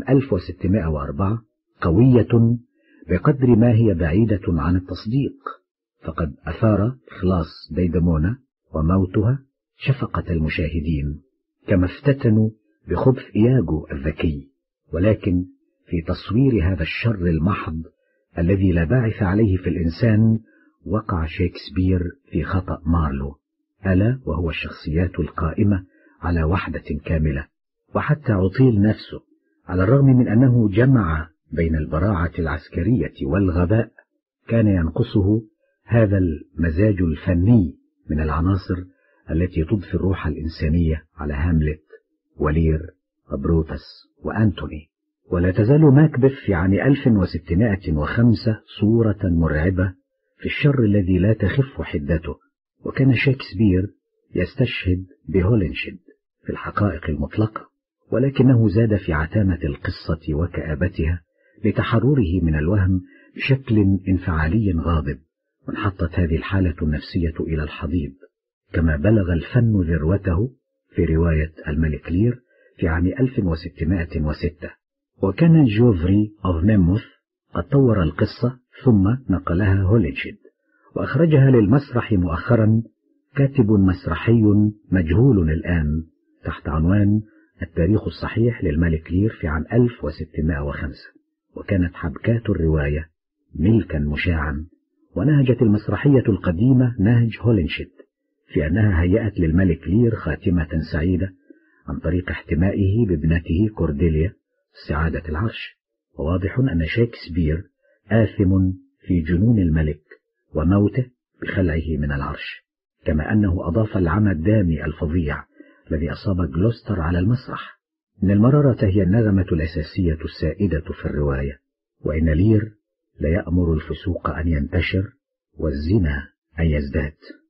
1604 قوية بقدر ما هي بعيدة عن التصديق، فقد أثار إخلاص ديدمونة وموتها شفقة المشاهدين، كما افتتنوا بخبث إياغو الذكي. ولكن في تصوير هذا الشر المحض الذي لا باعث عليه في الإنسان وقع شكسبير في خطأ مارلو، ألا وهو الشخصيات القائمة على وحدة كاملة. وحتى عطيل نفسه على الرغم من أنه جمع بين البراعة العسكرية والغباء كان ينقصه هذا المزاج الفني من العناصر التي تضفي الروح الإنسانية على هاملت ولير وبروتس وأنتوني. ولا تزال ماكبث في عام 1605 صورة مرعبة في الشر الذي لا تخف حدته، وكان شكسبير يستشهد بهولنشيد في الحقائق المطلقة، ولكنه زاد في عتامة القصة وكآبتها لتحرره من الوهم بشكل انفعالي غاضب، وانحطت هذه الحالة النفسية إلى الحضيض. كما بلغ الفن ذروته في رواية الملك لير في عام 1606، وكان جوفري أوف ميموث قد طور القصة ثم نقلها هولنشيد، وأخرجها للمسرح مؤخرا كاتب مسرحي مجهول الآن تحت عنوان التاريخ الصحيح للملك لير في عام 1605. وكانت حبكات الرواية ملكا مشاعا، ونهجت المسرحية القديمة نهج هولنشيد في أنها هيأت للملك لير خاتمة سعيدة عن طريق احتمائه بابنته كورديليا سعادة العرش. وواضح أن شكسبير آثم في جنون الملك وموته بخلعه من العرش، كما أنه أضاف العمى الدامي الفظيع الذي أصاب جلوستر على المسرح. إن المرارة هي النغمة الأساسية السائدة في الرواية، وإن لير لا يأمر الفسوق أن ينتشر والزنا أن يزداد،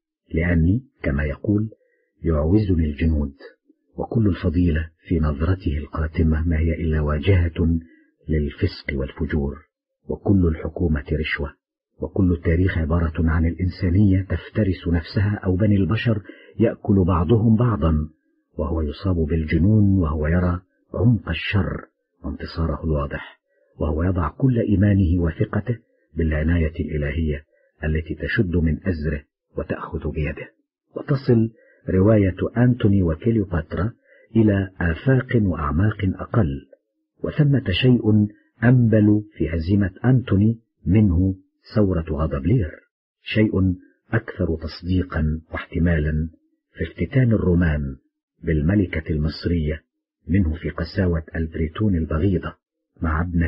لأني كما يقول يعوزني الجنود، وكل الفضيلة في نظرته القاتمة ما هي إلا واجهة للفسق والفجور، وكل الحكومة رشوة، وكل التاريخ عبارة عن الإنسانية تفترس نفسها أو بني البشر يأكل بعضهم بعضا، وهو يصاب بالجنون وهو يرى عمق الشر وانتصاره الواضح، وهو يضع كل إيمانه وثقته بالعناية الإلهية التي تشد من أزره وتأخذ بيده. وتصل رواية أنتوني وكليوباترا إلى آفاق وأعماق أقل، وثمة شيء أنبل في هزيمة أنتوني منه ثورة غضب لير، شيء أكثر تصديقا واحتمالا في افتتان الرومان بالملكة المصرية منه في قساوة البريتون البغيضة مع ابنة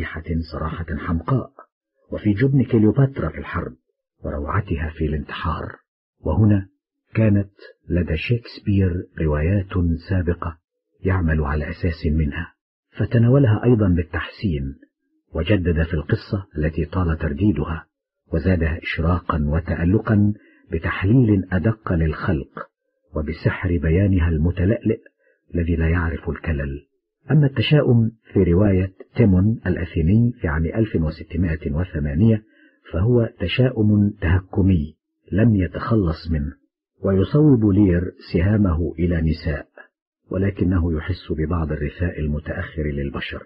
صراحة حمقاء، وفي جبن كليوباترا في الحرب وروعتها في الانتحار. وهنا كانت لدى شكسبير روايات سابقة يعمل على أساس منها، فتناولها أيضا بالتحسين، وجدد في القصة التي طال ترديدها، وزادها إشراقا وتألقا بتحليل أدق للخلق وبسحر بيانها المتلألئ الذي لا يعرف الكلل. أما التشاؤم في رواية تيمون الأثيني في عام 1608 فهو تشاؤم تهكمي لم يتخلص منه، ويصوب لير سهامه إلى نساء، ولكنه يحس ببعض الرثاء المتأخر للبشر،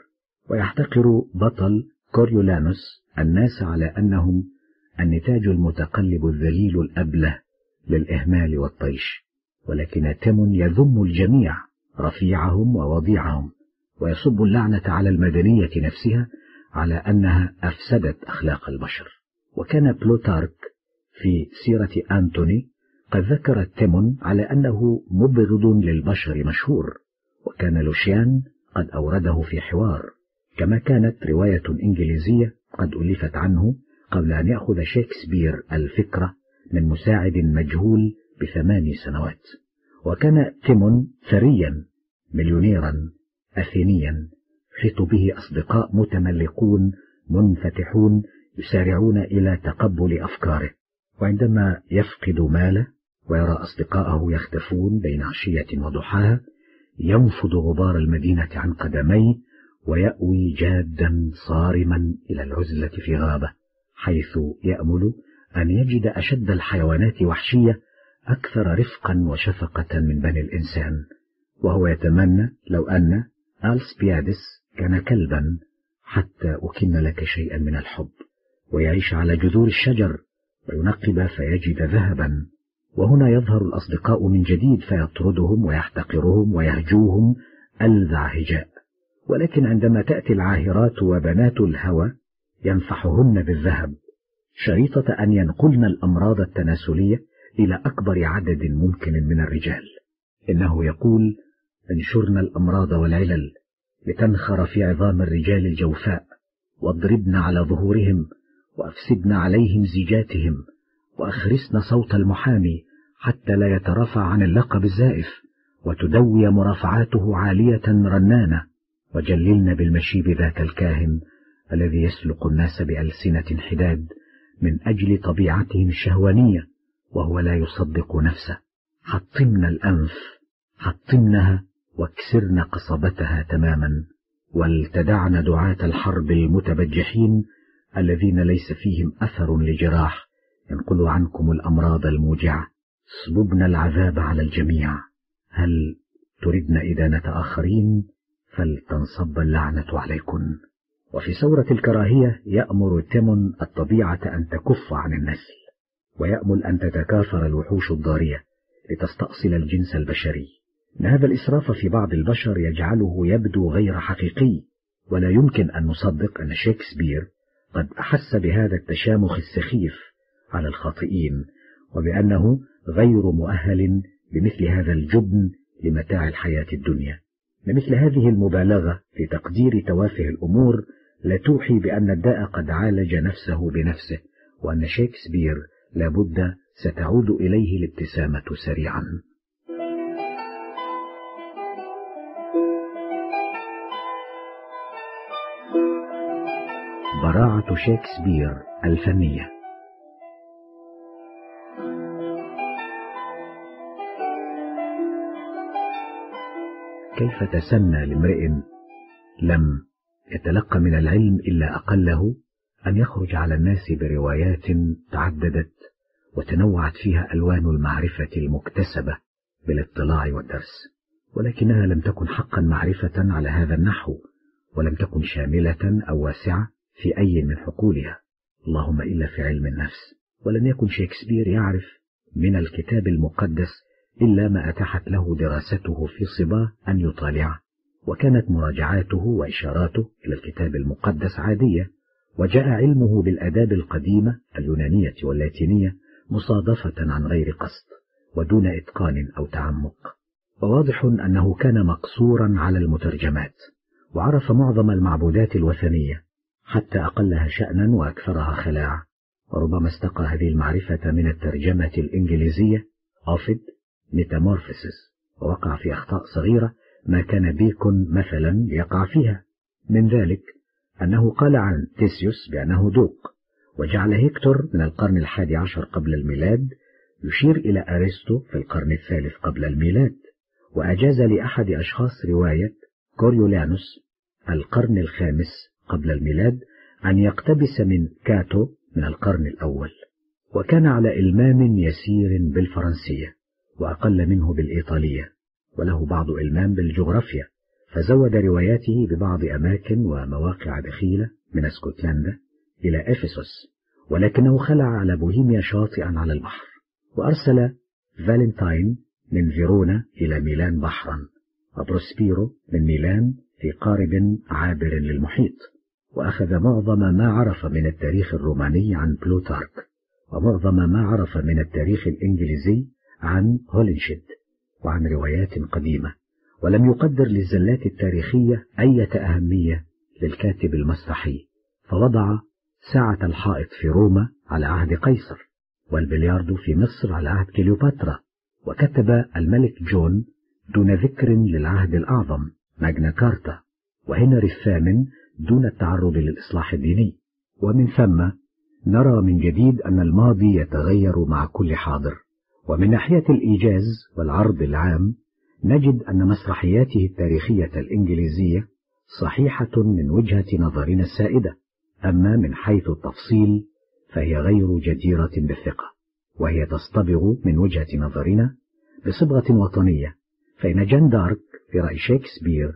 ويحتقر بطل كوريولانوس الناس على أنهم النتاج المتقلب الذليل الأبله للإهمال والطيش، ولكن تيمون يذم الجميع رفيعهم ووضيعهم، ويصب اللعنة على المدنية نفسها على أنها أفسدت أخلاق البشر. وكان بلوتارك في سيرة أنتوني قد ذكر تيمون على أنه مبغض للبشر مشهور، وكان لوشيان قد أورده في حوار، كما كانت رواية إنجليزية قد ألفت عنه قبل أن يأخذ شكسبير الفكرة من مساعد مجهول ب8 سنوات. وكان تيمون ثريا مليونيرا أثينيا، يحيط به أصدقاء متملقون منفتحون يسارعون إلى تقبل أفكاره، وعندما يفقد ماله ويرى أصدقائه يختفون بين عشية وضحاها ينفض غبار المدينة عن قدميه ويأوي جادا صارما إلى العزلة في غابة، حيث يأمل أن يجد أشد الحيوانات وحشية أكثر رفقا وشفقة من بني الإنسان، وهو يتمنى لو أن ألسبيادس كان كلبا حتى أكن لك شيئا من الحب، ويعيش على جذور الشجر وينقب فيجد ذهبا. وهنا يظهر الأصدقاء من جديد فيطردهم ويحتقرهم ويهجوهم ألذع هجاء، ولكن عندما تأتي العاهرات وبنات الهوى ينفحهن بالذهب، شريطة أن ينقلن الأمراض التناسلية إلى أكبر عدد ممكن من الرجال. إنه يقول: انشرن الأمراض والعلل لتنخر في عظام الرجال الجوفاء، واضربن على ظهورهم، وأفسدن عليهم زيجاتهم، وأخرسن صوت المحامي حتى لا يترافع عن اللقب الزائف، وتدوي مرافعاته عالية رنانة، وجللن بالمشيب ذاك الكاهن الذي يسلق الناس بألسنة حداد من أجل طبيعتهم الشهوانية وهو لا يصدق نفسه. حطمن الأنف، حطمنها واكسرن قصبتها تماما، ولتدعن دعاة الحرب المتبجحين الذين ليس فيهم أثر لجراح ينقل عنكم الأمراض الموجعة، اصببن العذاب على الجميع. هل تردن إدانة آخرين؟ فلتنصب اللعنة عليكن. وفي ثورة الكراهية يأمر تيمون الطبيعة أن تكف عن النسل، ويأمل أن تتكاثر الوحوش الضارية لتستأصل الجنس البشري. إن هذا الإسراف في بعض البشر يجعله يبدو غير حقيقي، ولا يمكن أن نصدق أن شكسبير قد أحس بهذا التشامخ السخيف على الخاطئين، وبأنه غير مؤهل بمثل هذا الجبن لمتاع الحياة الدنيا. لمثل هذه المبالغة في تقدير توافه الأمور لا توحي بأن الداء قد عالج نفسه بنفسه، وأن شكسبير لابد ستعود إليه الابتسامة سريعا. براعة شكسبير الفنية. كيف تسنى لامرئ لم يتلقى من العلم إلا أقله أن يخرج على الناس بروايات تعددت وتنوعت فيها ألوان المعرفة المكتسبة بالاطلاع والدرس، ولكنها لم تكن حقا معرفة على هذا النحو، ولم تكن شاملة أو واسعة في أي من حقولها، اللهم إلا في علم النفس. ولم يكن شكسبير يعرف من الكتاب المقدس إلا ما أتاحت له دراسته في صباه أن يطالعه، وكانت مراجعاته وإشاراته إلى الكتاب المقدس عادية، وجاء علمه بالآداب القديمة اليونانية واللاتينية مصادفة عن غير قصد ودون إتقان أو تعمق. وواضح أنه كان مقصورا على المترجمات، وعرف معظم المعبودات الوثنية حتى أقلها شأنا وأكثرها خلاعة، وربما استقى هذه المعرفة من الترجمة الإنجليزية أوفيد ميتامورفيسيس، ووقع في أخطاء صغيرة ما كان بيكون مثلا يقع فيها. من ذلك أنه قال عن تيسيوس بأنه دوق، وجعل هيكتور من القرن 11 قبل الميلاد يشير إلى أرسطو في القرن 3 قبل الميلاد، وأجاز لأحد أشخاص رواية كوريولانوس القرن 5 قبل الميلاد أن يقتبس من كاتو من القرن الأول. وكان على إلمام يسير بالفرنسية وأقل منه بالإيطالية، وله بعض إلمام بالجغرافيا، فزود رواياته ببعض أماكن ومواقع دخيلة من اسكتلندا إلى أفسس، ولكنه خلع على بوهيميا شاطئا على البحر، وأرسل فالنتاين من فيرونا إلى ميلان بحرا، وبروسبيرو من ميلان في قارب عابر للمحيط، وأخذ معظم ما عرف من التاريخ الروماني عن بلوتارك، ومعظم ما عرف من التاريخ الإنجليزي عن هولنشيد وعن روايات قديمة، ولم يقدر للزلات التاريخية أي أهمية للكاتب المسرحي، فوضع ساعة الحائط في روما على عهد قيصر، والبلياردو في مصر على عهد كليوباترا، وكتب الملك جون دون ذكر للعهد الأعظم ماجنا كارتا، وهنري الثامن دون التعرض للإصلاح الديني. ومن ثم نرى من جديد أن الماضي يتغير مع كل حاضر. ومن ناحية الإيجاز والعرض العام نجد أن مسرحياته التاريخية الإنجليزية صحيحة من وجهة نظرنا السائدة، أما من حيث التفصيل فهي غير جديرة بالثقة، وهي تصطبغ من وجهة نظرنا بصبغة وطنية، فإن جان دارك في رأي شكسبير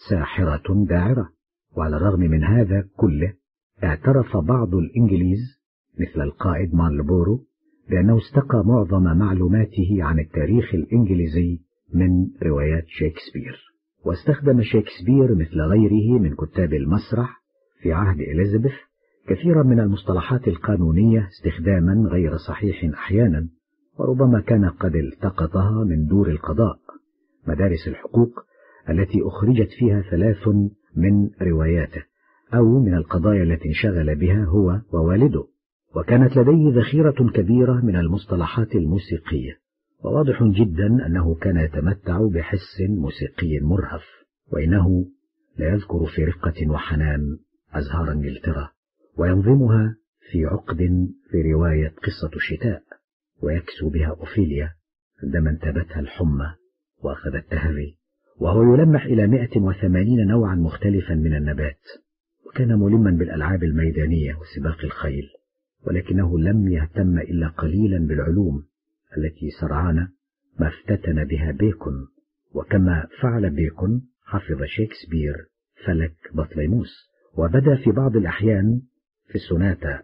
ساحرة داعرة. وعلى الرغم من هذا كله اعترف بعض الإنجليز مثل القائد مارلبورو بأنه استقى معظم معلوماته عن التاريخ الإنجليزي من روايات شكسبير. واستخدم شكسبير مثل غيره من كتاب المسرح في عهد إليزابيث كثيرا من المصطلحات القانونية استخداما غير صحيح أحيانا، وربما كان قد التقطها من دور القضاء، مدارس الحقوق التي أخرجت فيها 3 من رواياته، أو من القضايا التي انشغل بها هو ووالده. وكانت لديه ذخيرة كبيرة من المصطلحات الموسيقية، وواضح جدا أنه كان يتمتع بحس موسيقي مرهف، وإنه لا يذكر في رقة وحنان أزهار إنجلترا وينظمها في عقد في رواية قصة الشتاء، ويكسو بها أوفيليا عندما انتابتها الحمى وأخذت تهري، وهو يلمح إلى 180 نوعا مختلفا من النبات، وكان ملما بالألعاب الميدانية وسباق الخيل، ولكنه لم يهتم إلا قليلا بالعلوم التي سرعان ما افتتن بها بيكون. وكما فعل بيكون حفظ شكسبير فلك بطليموس، وبدا في بعض الأحيان في السوناتا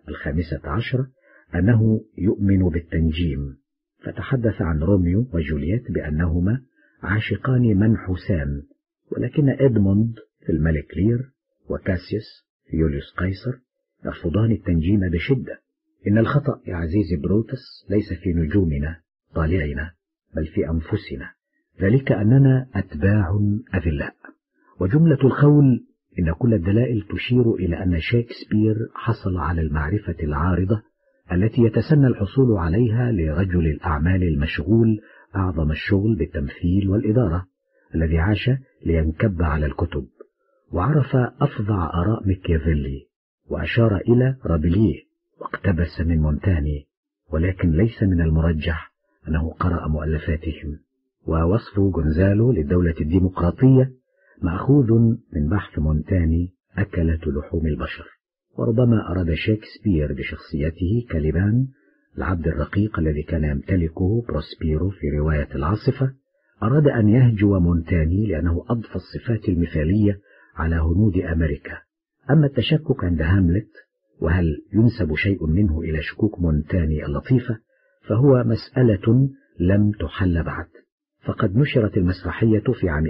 15 أنه يؤمن بالتنجيم، فتحدث عن روميو وجولييت بأنهما عاشقان منحوسان، ولكن إدموند في الملك لير وكاسيوس في يوليوس قيصر يرفضان التنجيم بشدة. إن الخطأ يا عزيزي بروتس ليس في نجومنا طالعنا، بل في أنفسنا، ذلك أننا أتباع أذلاء. وجملة القول إن كل الدلائل تشير إلى أن شكسبير حصل على المعرفة العارضة التي يتسنى الحصول عليها لرجل الأعمال المشغول أعظم الشغل بالتمثيل والإدارة، الذي عاش لينكب على الكتب، وعرف أفظع آراء ميكيافيلي، وأشار إلى رابيليه، واقتبس من مونتاني، ولكن ليس من المرجح أنه قرأ مؤلفاتهم. ووصف غونزالو للدولة الديمقراطية مأخوذ من بحث مونتاني أكلة لحوم البشر. وربما أراد شكسبير بشخصيته كاليبان العبد الرقيق الذي كان يمتلكه بروسبيرو في رواية العاصفة، أراد أن يهجو مونتاني لأنه أضفى الصفات المثالية على هنود أمريكا. أما التشكك عند هاملت، وهل ينسب شيء منه إلى شكوك مونتاني اللطيفة، فهو مسألة لم تحل بعد، فقد نشرت المسرحية في عام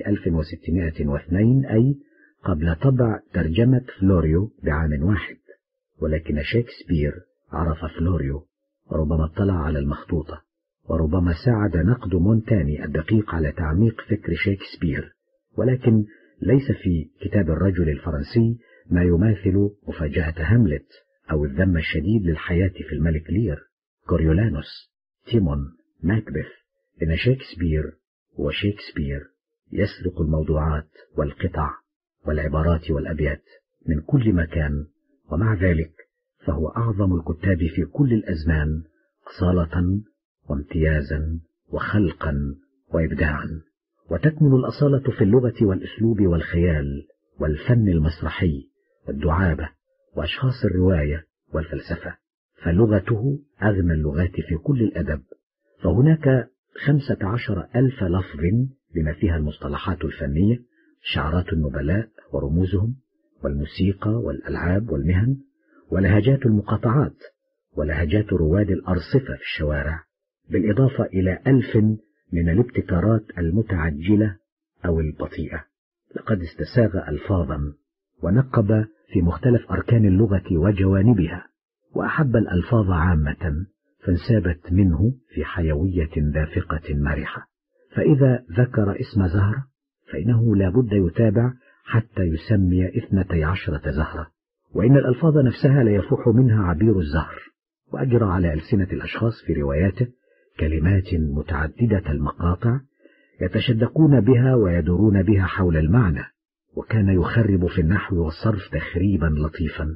1602، أي قبل طبع ترجمة فلوريو بعام واحد، ولكن شكسبير عرف فلوريو، وربما اطلع على المخطوطة، وربما ساعد نقد مونتاني الدقيق على تعميق فكر شكسبير، ولكن ليس في كتاب الرجل الفرنسي ما يماثل مفاجأة هاملت أو الذم الشديد للحياة في الملك لير، كوريولانوس، تيمون، ماكبث. إن شكسبير هو شكسبير، يسرق الموضوعات والقطع والعبارات والأبيات من كل مكان، ومع ذلك فهو أعظم الكتاب في كل الأزمان أصالة وامتيازا وخلقا وإبداعا. وتكمن الأصالة في اللغة والأسلوب والخيال والفن المسرحي والدعابة وأشخاص الرواية والفلسفة، فلغته أغنى اللغات في كل الأدب، فهناك 15,000 لفظ بما فيها المصطلحات الفنية، شعارات النبلاء ورموزهم، والموسيقى والألعاب والمهن، ولهجات المقاطعات، ولهجات رواد الأرصفة في الشوارع، بالإضافة إلى 1000 من الابتكارات المتعجلة أو البطيئة. لقد استساغ ألفاظا ونقب في مختلف أركان اللغة وجوانبها، وأحب الألفاظ عامة، فانسابت منه في حيوية دافقة مرحة. فإذا ذكر اسم زهرة فإنه لا بد يتابع حتى يسمي 12 زهرة، وإن الألفاظ نفسها لا يفوح منها عبير الزهر. وأجرى على ألسنة الأشخاص في رواياته كلمات متعددة المقاطع يتشدقون بها ويدورون بها حول المعنى، وكان يخرب في النحو والصرف تخريبا لطيفا،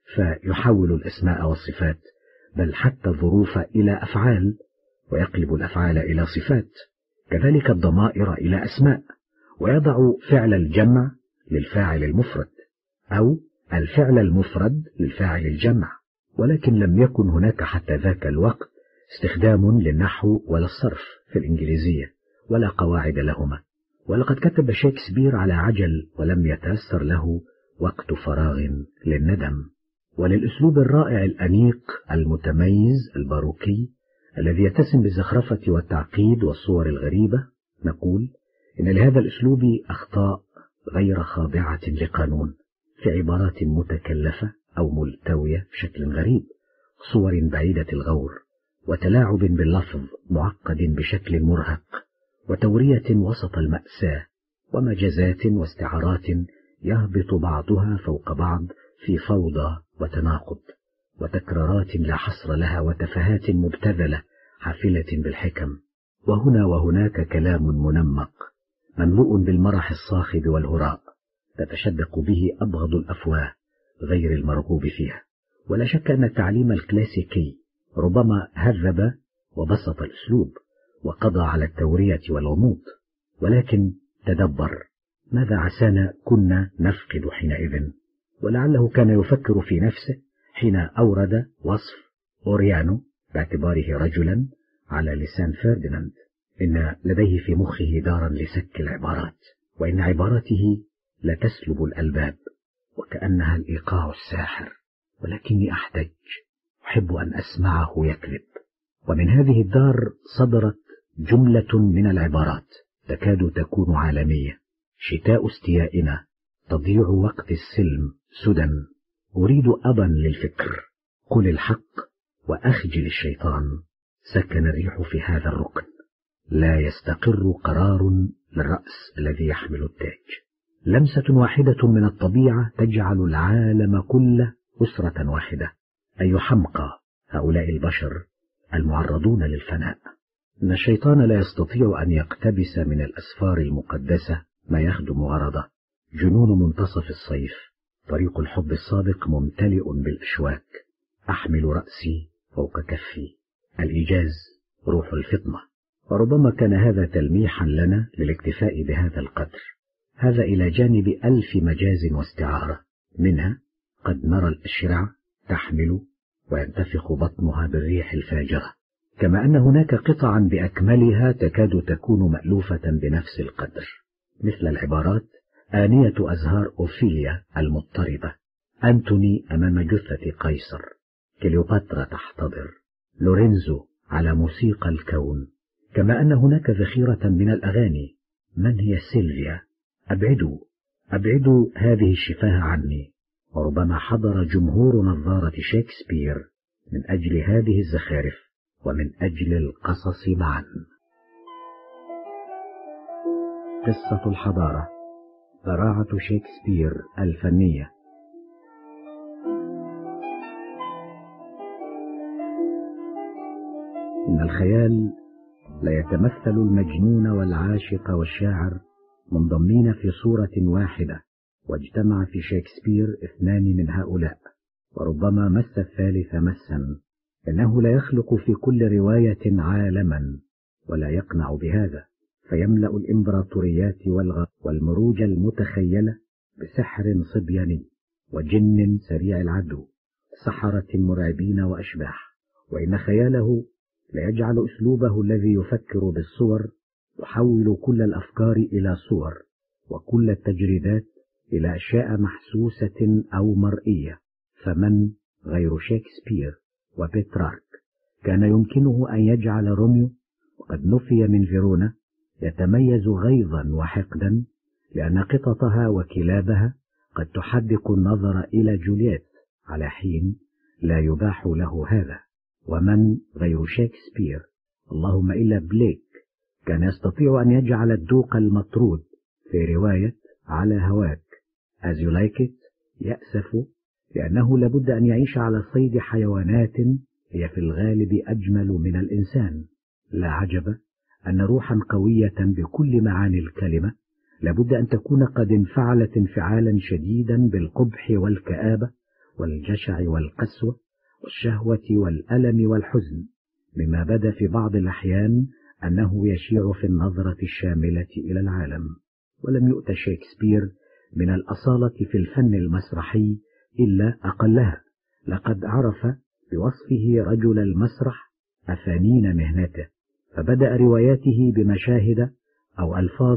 فيحول الأسماء والصفات بل حتى الظروف إلى أفعال، ويقلب الأفعال إلى صفات، كذلك الضمائر إلى أسماء، ويضع فعل الجمع للفاعل المفرد أو الفعل المفرد للفاعل الجمع. ولكن لم يكن هناك حتى ذاك الوقت استخدام للنحو ولا الصرف في الإنجليزية ولا قواعد لهما، ولقد كتب شكسبير على عجل ولم يتيسر له وقت فراغ للندم. وللأسلوب الرائع الأنيق المتميز الباروكي الذي يتسم بالزخرفة والتعقيد والصور الغريبة، نقول إن لهذا الأسلوب أخطاء غير خاضعة لقانون، في عبارات متكلفة أو ملتوية بشكل غريب، صور بعيدة الغور، وتلاعب باللفظ معقد بشكل مرهق، وتورية وسط المأساة، ومجازات واستعارات يهبط بعضها فوق بعض في فوضى وتناقض، وتكرارات لا حصر لها، وتفاهات مبتذلة حافلة بالحكم، وهنا وهناك كلام منمق مملوء بالمرح الصاخب والهراء تتشدق به أبغض الأفواه غير المرغوب فيها. ولا شك أن التعليم الكلاسيكي ربما هذب وبسط الأسلوب وقضى على التورية والغموض، ولكن تدبر ماذا عسانا كنا نفقد حينئذ. ولعله كان يفكر في نفسه حين أورد وصف أوريانو باعتباره رجلا على لسان فرديناند، إن لديه في مخه دارا لسك العبارات، وإن عبارته لا تسلب الألباب وكأنها الإيقاع الساحر، ولكني أحب أن أسمعه يكذب. ومن هذه الدار صدرت جملة من العبارات تكاد تكون عالمية: شتاء استيائنا، تضيع وقت السلم سدى، أريد أبا للفكر، قل الحق وأخجل الشيطان، سكن الريح في هذا الركن، لا يستقر قرار للرأس الذي يحمل التاج، لمسة واحدة من الطبيعة تجعل العالم كله أسرة واحدة. أي حمقى هؤلاء البشر المعرضون للفناء. إن الشيطان لا يستطيع أن يقتبس من الأسفار المقدسة ما يخدم غرضه. جنون منتصف الصيف، طريق الحب الصادق ممتلئ بالأشواك، أحمل رأسي فوق كفي، الإيجاز روح الفطنة. وربما كان هذا تلميحا لنا للاكتفاء بهذا القدر، هذا إلى جانب 1000 مجاز واستعارة، منها قد نرى الأشرع تحمل وينتفخ بطنها بالريح الفاجرة، كما أن هناك قطعا بأكملها تكاد تكون مألوفة بنفس القدر، مثل العبارات: آنية أزهار أوفيليا المضطربة، أنتوني أمام جثة قيصر، كليوباترا تحتضر، لورينزو على موسيقى الكون. كما أن هناك ذخيرة من الأغاني: من هي سيلفيا، أبعدوا هذه الشفاه عني. وربما حضر جمهور نظارة شكسبير من أجل هذه الزخارف ومن أجل القصص معا. قصة الحضارة، براعة شكسبير الفنية. إن الخيال لا يتمثل المجنون والعاشق والشاعر منضمين في صورة واحدة، واجتمع في شكسبير 2 من هؤلاء، وربما مس الثالث مسا، إنه لا يخلق في كل رواية عالما ولا يقنع بهذا، فيملأ الإمبراطوريات والمروج المتخيلة بسحر صبياني وجن سريع العدو، سحرة مرعبين وأشباح، وإن خياله ليجعل أسلوبه الذي يفكر بالصور يحول كل الأفكار إلى صور، وكل التجريدات إلى أشياء محسوسة أو مرئية. فمن غير شكسبير وبيترارك كان يمكنه أن يجعل روميو، وقد نفي من فيرونا، يتميز غيظا وحقدا لأن قططها وكلابها قد تحدق النظر إلى جولييت، على حين لا يباح له هذا. ومن غير شكسبير، اللهم إلا بليك، كان يستطيع أن يجعل الدوق المطرود في رواية على هواك As You Like It يأسف لأنه لابد أن يعيش على صيد حيوانات هي في الغالب أجمل من الإنسان. لا عجب أن روحا قوية بكل معاني الكلمة لابد أن تكون قد انفعلت انفعالا شديدا بالقبح والكآبة والجشع والقسوة والشهوة والألم والحزن، مما بدا في بعض الأحيان أنه يشيع في النظرة الشاملة إلى العالم. ولم يؤت شكسبير من الأصالة في الفن المسرحي إلا أقلها، لقد عرف بوصفه رجل المسرح أفانين مهنته، فبدأ رواياته بمشاهد أو ألفاظ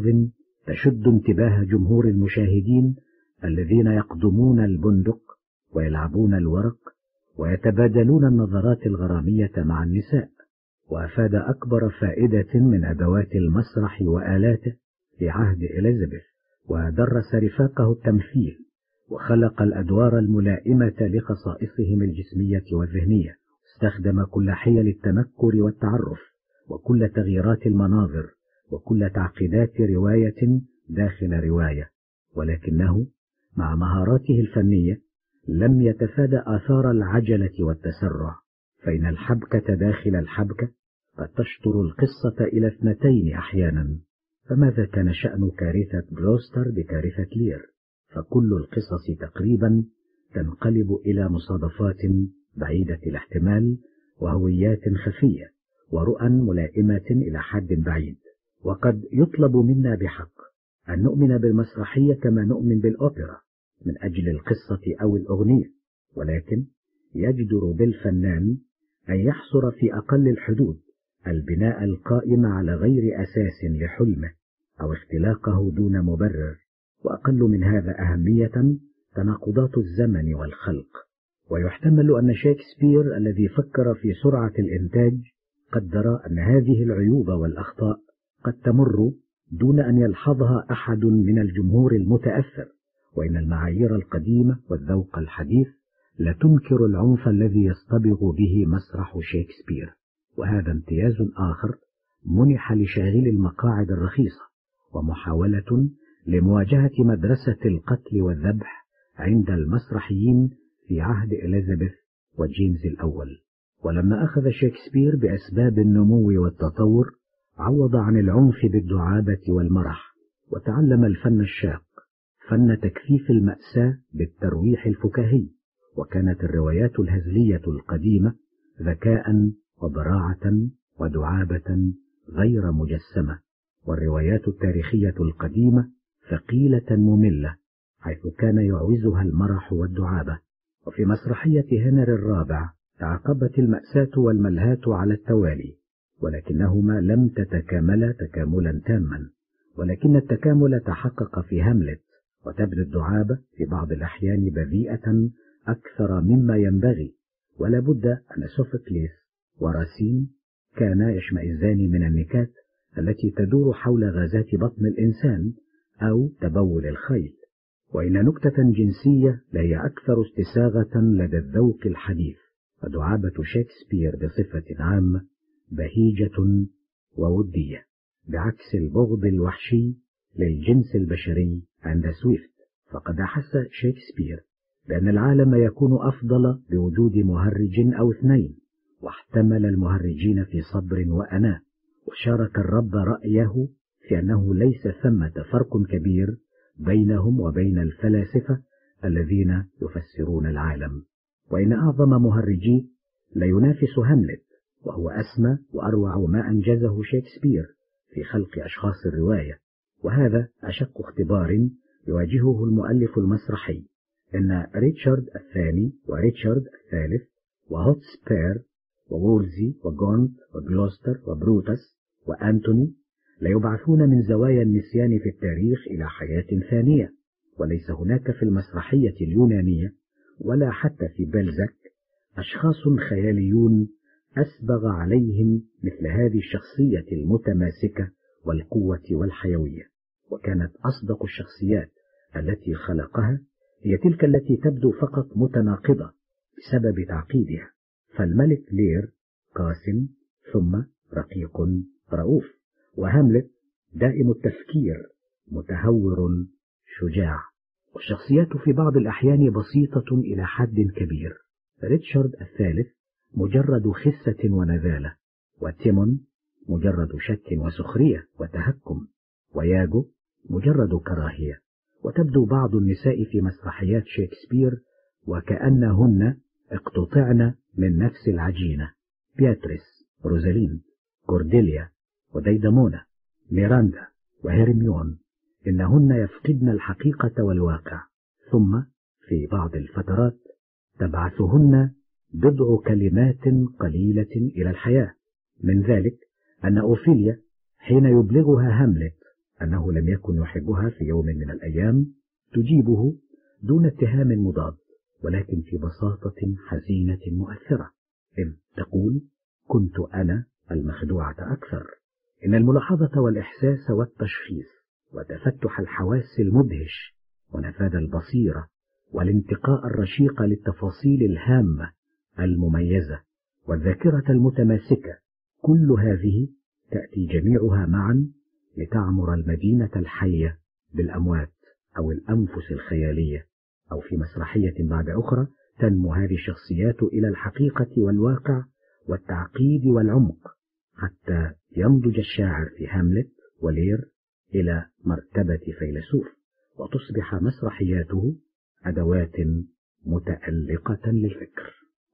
تشد انتباه جمهور المشاهدين الذين يقدمون البندق ويلعبون الورق ويتبادلون النظرات الغرامية مع النساء، وأفاد أكبر فائدة من أدوات المسرح وآلاته في عهد إليزابيث، ودرس رفاقه التمثيل، وخلق الأدوار الملائمة لخصائصهم الجسمية والذهنية، استخدم كل حيل التنكر والتعرف وكل تغييرات المناظر وكل تعقيدات رواية داخل رواية، ولكنه مع مهاراته الفنية لم يتفادى آثار العجلة والتسرع، فإن الحبكة داخل الحبكة قد تشطر القصة إلى 2 أحيانا. فماذا كان شأن كارثة جلوستر بكارثة لير؟ فكل القصص تقريبا تنقلب إلى مصادفات بعيدة الاحتمال وهويات خفية ورؤى ملائمة إلى حد بعيد. وقد يطلب منا بحق أن نؤمن بالمسرحية كما نؤمن بالأوبرا من أجل القصة أو الأغنية، ولكن يجدر بالفنان أن يحصر في أقل الحدود البناء القائم على غير أساس لحلمه أو اختلاقه دون مبرر، وأقل من هذا أهمية تناقضات الزمن والخلق. ويحتمل أن شكسبير الذي فكر في سرعة الإنتاج قدر أن هذه العيوب والأخطاء قد تمر دون أن يلحظها أحد من الجمهور المتأثر، وإن المعايير القديمة والذوق الحديث لا تنكر العنف الذي يصطبغ به مسرح شكسبير. وهذا امتياز آخر منح لشاغل المقاعد الرخيصة، ومحاولة لمواجهة مدرسة القتل والذبح عند المسرحيين في عهد إليزابيث وجيمس الأول. ولما أخذ شكسبير بأسباب النمو والتطور عوض عن العنف بالدعابة والمرح، وتعلم الفن الشاق، فن تكثيف المأساة بالترويح الفكاهي. وكانت الروايات الهزلية القديمة ذكاء وبراعة ودعابة غير مجسمة، والروايات التاريخية القديمة ثقيلة مملة حيث كان يعوزها المرح والدعابة. وفي مسرحية هنري الرابع تعاقبت المأساة والملهاة على التوالي، ولكنهما لم تتكاملا تكاملا تاما، ولكن التكامل تحقق في هاملت، وتبدو الدعابة في بعض الأحيان بذيئة أكثر مما ينبغي. ولا بد أن سوفوكليس وراسين كانا يشمئزان من النكات التي تدور حول غازات بطن الإنسان أو تبول الخيل، وإن نكتة جنسية لهي أكثر استساغة لدى الذوق الحديث. فدعابة شكسبير بصفة عامة بهيجة وودية، بعكس البغض الوحشي للجنس البشري عند سويفت. فقد أحس شكسبير بأن العالم يكون أفضل بوجود مهرج أو 2، واحتمل المهرجين في صبر وأناة، وشارك الرب رأيه في أنه ليس ثمة فرق كبير بينهم وبين الفلاسفة الذين يفسرون العالم، وإن أعظم مهرجي لا ينافس هاملت، وهو أسمى وأروع ما أنجزه شكسبير في خلق أشخاص الرواية. وهذا أشق اختبار يواجهه المؤلف المسرحي، إن ريتشارد الثاني وريتشارد الثالث وهوتسبير وولزي وجونت وجلوستر وبروتس وأنتوني ليبعثون من زوايا النسيان في التاريخ إلى حياة ثانية، وليس هناك في المسرحية اليونانية ولا حتى في بلزاك أشخاص خياليون أسبغ عليهم مثل هذه الشخصية المتماسكة والقوة والحيوية. وكانت أصدق الشخصيات التي خلقها هي تلك التي تبدو فقط متناقضة بسبب تعقيدها، فالملك لير قاسٍ ثم رقيق رؤوف، وهاملت دائم التفكير متهور شجاع، والشخصيات في بعض الأحيان بسيطة إلى حد كبير. ريتشارد الثالث مجرد خسة ونذالة، وتيمون مجرد شك وسخرية وتهكم، وياجو مجرد كراهية. وتبدو بعض النساء في مسرحيات شكسبير وكأنهن اقتطعن من نفس العجينة: بياتريس، روزالين، كورديليا، وديدمونة، ميراندا، وهيرميون، إنهن يفقدن الحقيقة والواقع، ثم في بعض الفترات تبعثهن بضع كلمات قليلة إلى الحياة. من ذلك أن أوفيليا حين يبلغها هاملت أنه لم يكن يحبها في يوم من الأيام تجيبه دون اتهام مضاد، ولكن في بساطة حزينة مؤثرة، إذ تقول: كنت أنا المخدوعة أكثر. إن الملاحظة والإحساس والتشخيص وتفتح الحواس المدهش ونفاذ البصيرة والانتقاء الرشيق للتفاصيل الهامة المميزة والذاكرة المتماسكة، كل هذه تأتي جميعها معا لتعمر المدينة الحية بالأموات أو الأنفس الخيالية. أو في مسرحية بعد أخرى تنمو هذه الشخصيات إلى الحقيقة والواقع والتعقيد والعمق، حتى ينضج الشاعر في هاملت ولير إلى مرتبة فيلسوف، وتصبح مسرحياته أدوات متألقة للفكر.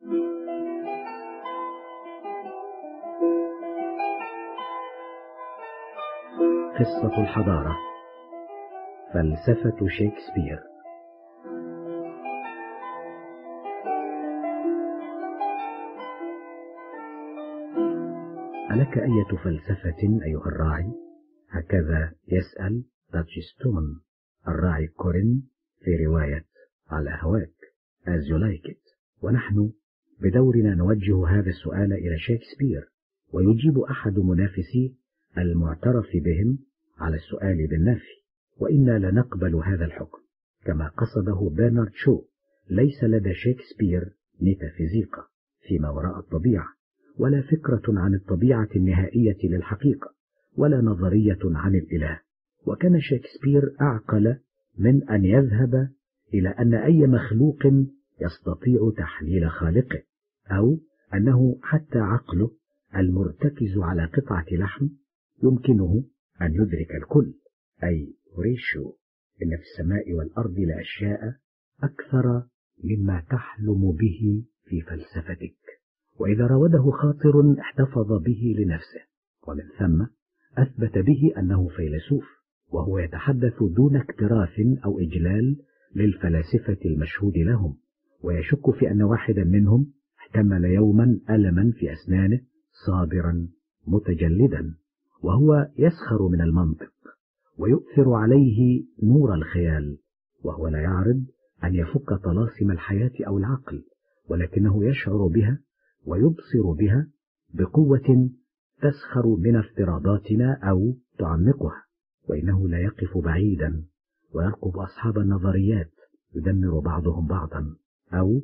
قصة الحضارة، فلسفة شكسبير. ألك أية فلسفة أيها الراعي؟ هكذا يسأل تاتشستون الراعي كورين في رواية على هواك As You Like It، ونحن بدورنا نوجه هذا السؤال إلى شكسبير، ويجيب أحد منافسيه المعترف بهم على السؤال بالنفي، وإنا لنقبل هذا الحكم كما قصده برنارد شو. ليس لدى شكسبير ميتافيزيقا فيما وراء الطبيعة، ولا فكرة عن الطبيعة النهائية للحقيقة، ولا نظرية عن الإله. وكان شكسبير أعقل من أن يذهب إلى أن أي مخلوق يستطيع تحليل خالقه، أو أنه حتى عقله المرتكز على قطعة لحم يمكنه أن يدرك الكل، أي ريشو: إن في السماء والأرض لأشياء أكثر مما تحلم به في فلسفتك. وإذا راوده خاطر احتفظ به لنفسه، ومن ثم أثبت به أنه فيلسوف، وهو يتحدث دون اكتراث أو إجلال للفلاسفة المشهود لهم، ويشك في أن واحدا منهم احتمل يوما ألما في أسنانه صابرا متجلدا، وهو يسخر من المنطق ويؤثر عليه نور الخيال، وهو لا يعرض أن يفك طلاسم الحياة أو العقل، ولكنه يشعر بها ويبصر بها بقوة تسخر من افتراضاتنا أو تعمقها. وإنه لا يقف بعيدا ويرقب أصحاب النظريات يدمر بعضهم بعضا، أو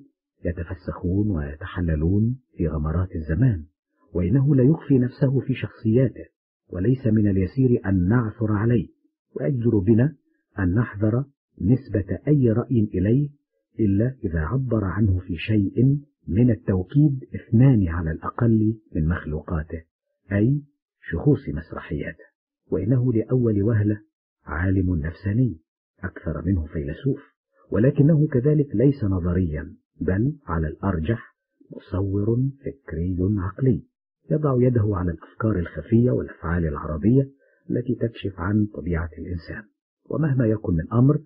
يتفسخون ويتحللون في غمرات الزمان. وإنه لا يخفي نفسه في شخصياته، وليس من اليسير أن نعثر عليه، ويجدر بنا أن نحذر نسبة أي رأي إليه إلا إذا عبر عنه في شيء من التوكيد اثنان على الأقل من مخلوقاته، أي شخوص مسرحياته. وإنه لأول وهلة عالم نفساني أكثر منه فيلسوف، ولكنه كذلك ليس نظريا، بل على الأرجح مصور فكري عقلي، يضع يده على الأفكار الخفية والأفعال العربية التي تكشف عن طبيعة الإنسان. ومهما يكن من أمر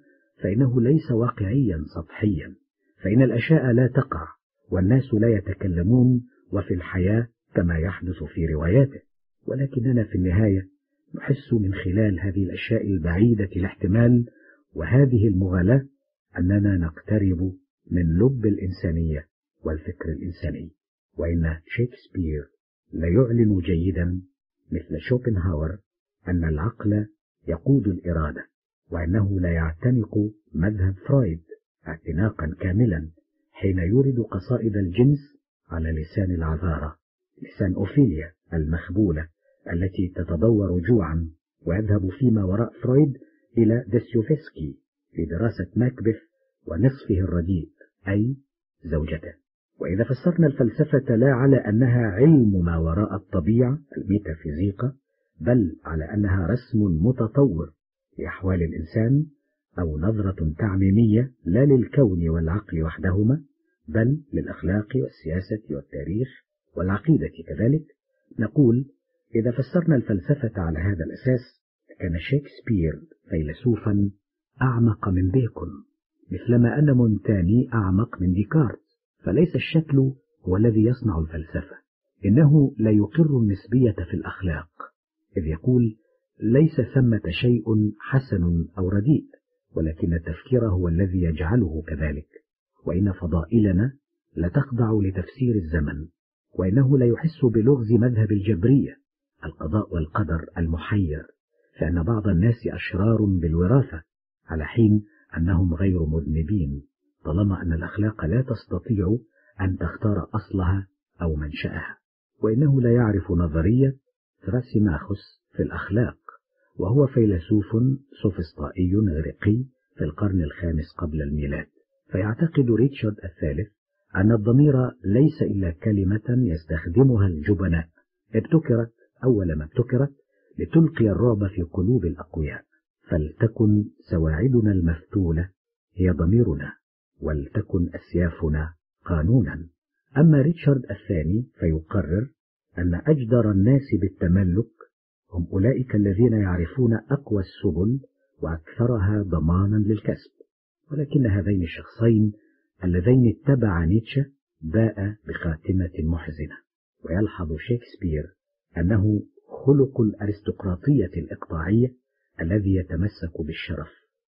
فإنه ليس واقعيا سطحيا، فإن الأشياء لا تقع والناس لا يتكلمون وفي الحياة كما يحدث في رواياته، ولكننا في النهاية نحس من خلال هذه الأشياء البعيدة الاحتمال وهذه المغالاة أننا نقترب من لب الإنسانية والفكر الإنساني. وإن شكسبير لا يعلن جيدا مثل شوبنهاور أن العقل يقود الإرادة، وأنه لا يعتنق مذهب فرويد اعتناقا كاملا حين يورد قصائد الجنس على لسان العذارى، لسان أوفيليا المخبولة التي تتدور جوعا، ويذهب فيما وراء فرويد إلى دستويفسكي لدراسة ماكبث ونصفه الرديء أي زوجته. وإذا فسرنا الفلسفة لا على أنها علم ما وراء الطبيعة الميتافيزيقا، بل على أنها رسم متطور لأحوال الإنسان أو نظرة تعميمية لا للكون والعقل وحدهما، بل للأخلاق والسياسة والتاريخ والعقيدة كذلك، نقول إذا فسرنا الفلسفة على هذا الأساس كان شكسبير فيلسوفا أعمق من بيكون، مثلما أن مونتاني أعمق من ديكارت. فليس الشكل هو الذي يصنع الفلسفة، إنه لا يقر النسبية في الأخلاق، إذ يقول ليس ثمة شيء حسن أو رديء، ولكن التفكير هو الذي يجعله كذلك. وإن فضائلنا لا تخضع لتفسير الزمن، وإنه لا يحس بلغز مذهب الجبرية القضاء والقدر المحير، فإن بعض الناس أشرار بالوراثة على حين أنهم غير مذنبين، طالما أن الأخلاق لا تستطيع أن تختار أصلها أو منشأها. وإنه لا يعرف نظرية ثراسيماخوس في الأخلاق، وهو فيلسوف سوفسطائي إغريقي في القرن الخامس قبل الميلاد. فيعتقد ريتشارد الثالث أن الضمير ليس إلا كلمة يستخدمها الجبناء، ابتكرت أول ما ابتكرت لتلقي الرعب في قلوب الأقوياء، فلتكن سواعدنا المفتولة هي ضميرنا، ولتكن أسيافنا قانونا. أما ريتشارد الثاني فيقرر أن أجدر الناس بالتملك هم أولئك الذين يعرفون أقوى السبل وأكثرها ضمانا للكسب. ولكن هذين الشخصين اللذين اتبع نيتشه باء بخاتمة محزنة. ويلحظ شكسبير أنه خلق الأرستقراطية الإقطاعية الذي يتمسك بالشرف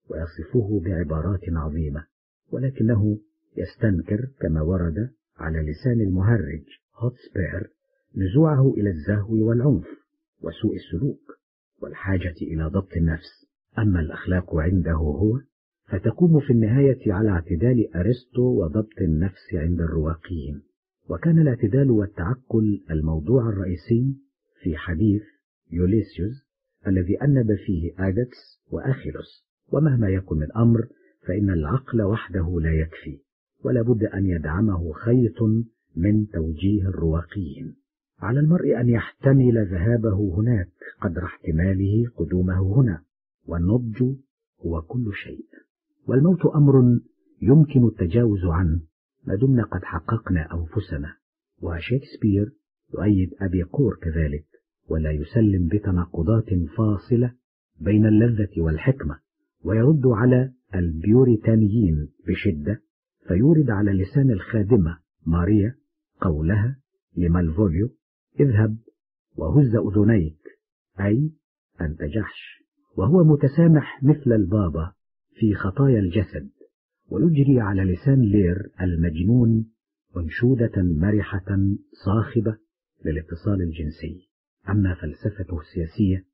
ويصفه بعبارات عظيمة، ولكنه يستنكر كما ورد على لسان المهرج هوتسبير نزوعه إلى الزهو والعنف وسوء السلوك والحاجة إلى ضبط النفس. أما الأخلاق عنده هو فتقوم في النهاية على اعتدال أرسطو وضبط النفس عند الرواقيين. وكان الاعتدال والتعقل الموضوع الرئيسي في حديث يوليسيوس الذي أنب فيه آجاكس وأخيلوس. ومهما يكن الأمر فإن العقل وحده لا يكفي، ولا بد أن يدعمه خيط من توجيه الرواقيين. على المرء أن يحتمل ذهابه هناك قدر احتماله قدومه هنا، والنضج هو كل شيء، والموت أمر يمكن التجاوز عنه ما دمنا قد حققنا أنفسنا. وشكسبير يؤيد أبيقور كذلك، ولا يسلم بتناقضات فاصلة بين اللذة والحكمة، ويرد على البيوريتانيين بشدة، فيورد على لسان الخادمة ماريا قولها لمالفوليو اذهب وهز أذنيك، أي أنت جحش، وهو متسامح مثل البابا في خطايا الجسد. ويجري على لسان لير المجنون أنشودة مرحة صاخبة للاتصال الجنسي. أما فلسفته السياسية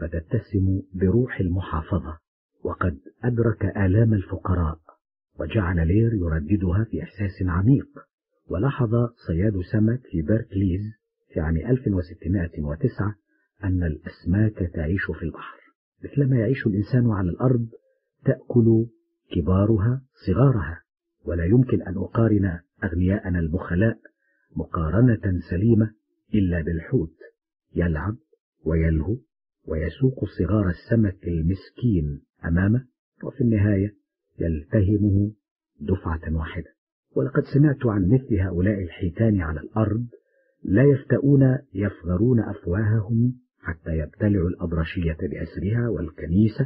فتتسم بروح المحافظة، وقد أدرك آلام الفقراء وجعل لير يرددها في إحساس عميق. ولاحظ صياد سمك في بيركليز في عام 1609 أن الأسماك تعيش في البحر مثلما يعيش الإنسان على الأرض، تأكل كبارها صغارها. ولا يمكن أن أقارن أغنياءنا البخلاء مقارنة سليمة إلا بالحوت، يلعب ويلهو ويسوق صغار السمك المسكين أمامه، وفي النهاية يلتهمه دفعة واحدة. ولقد سمعت عن مثل هؤلاء الحيتان على الأرض لا يفتؤون يفغرون أفواههم حتى يبتلعوا الأبرشية بأسرها والكنيسة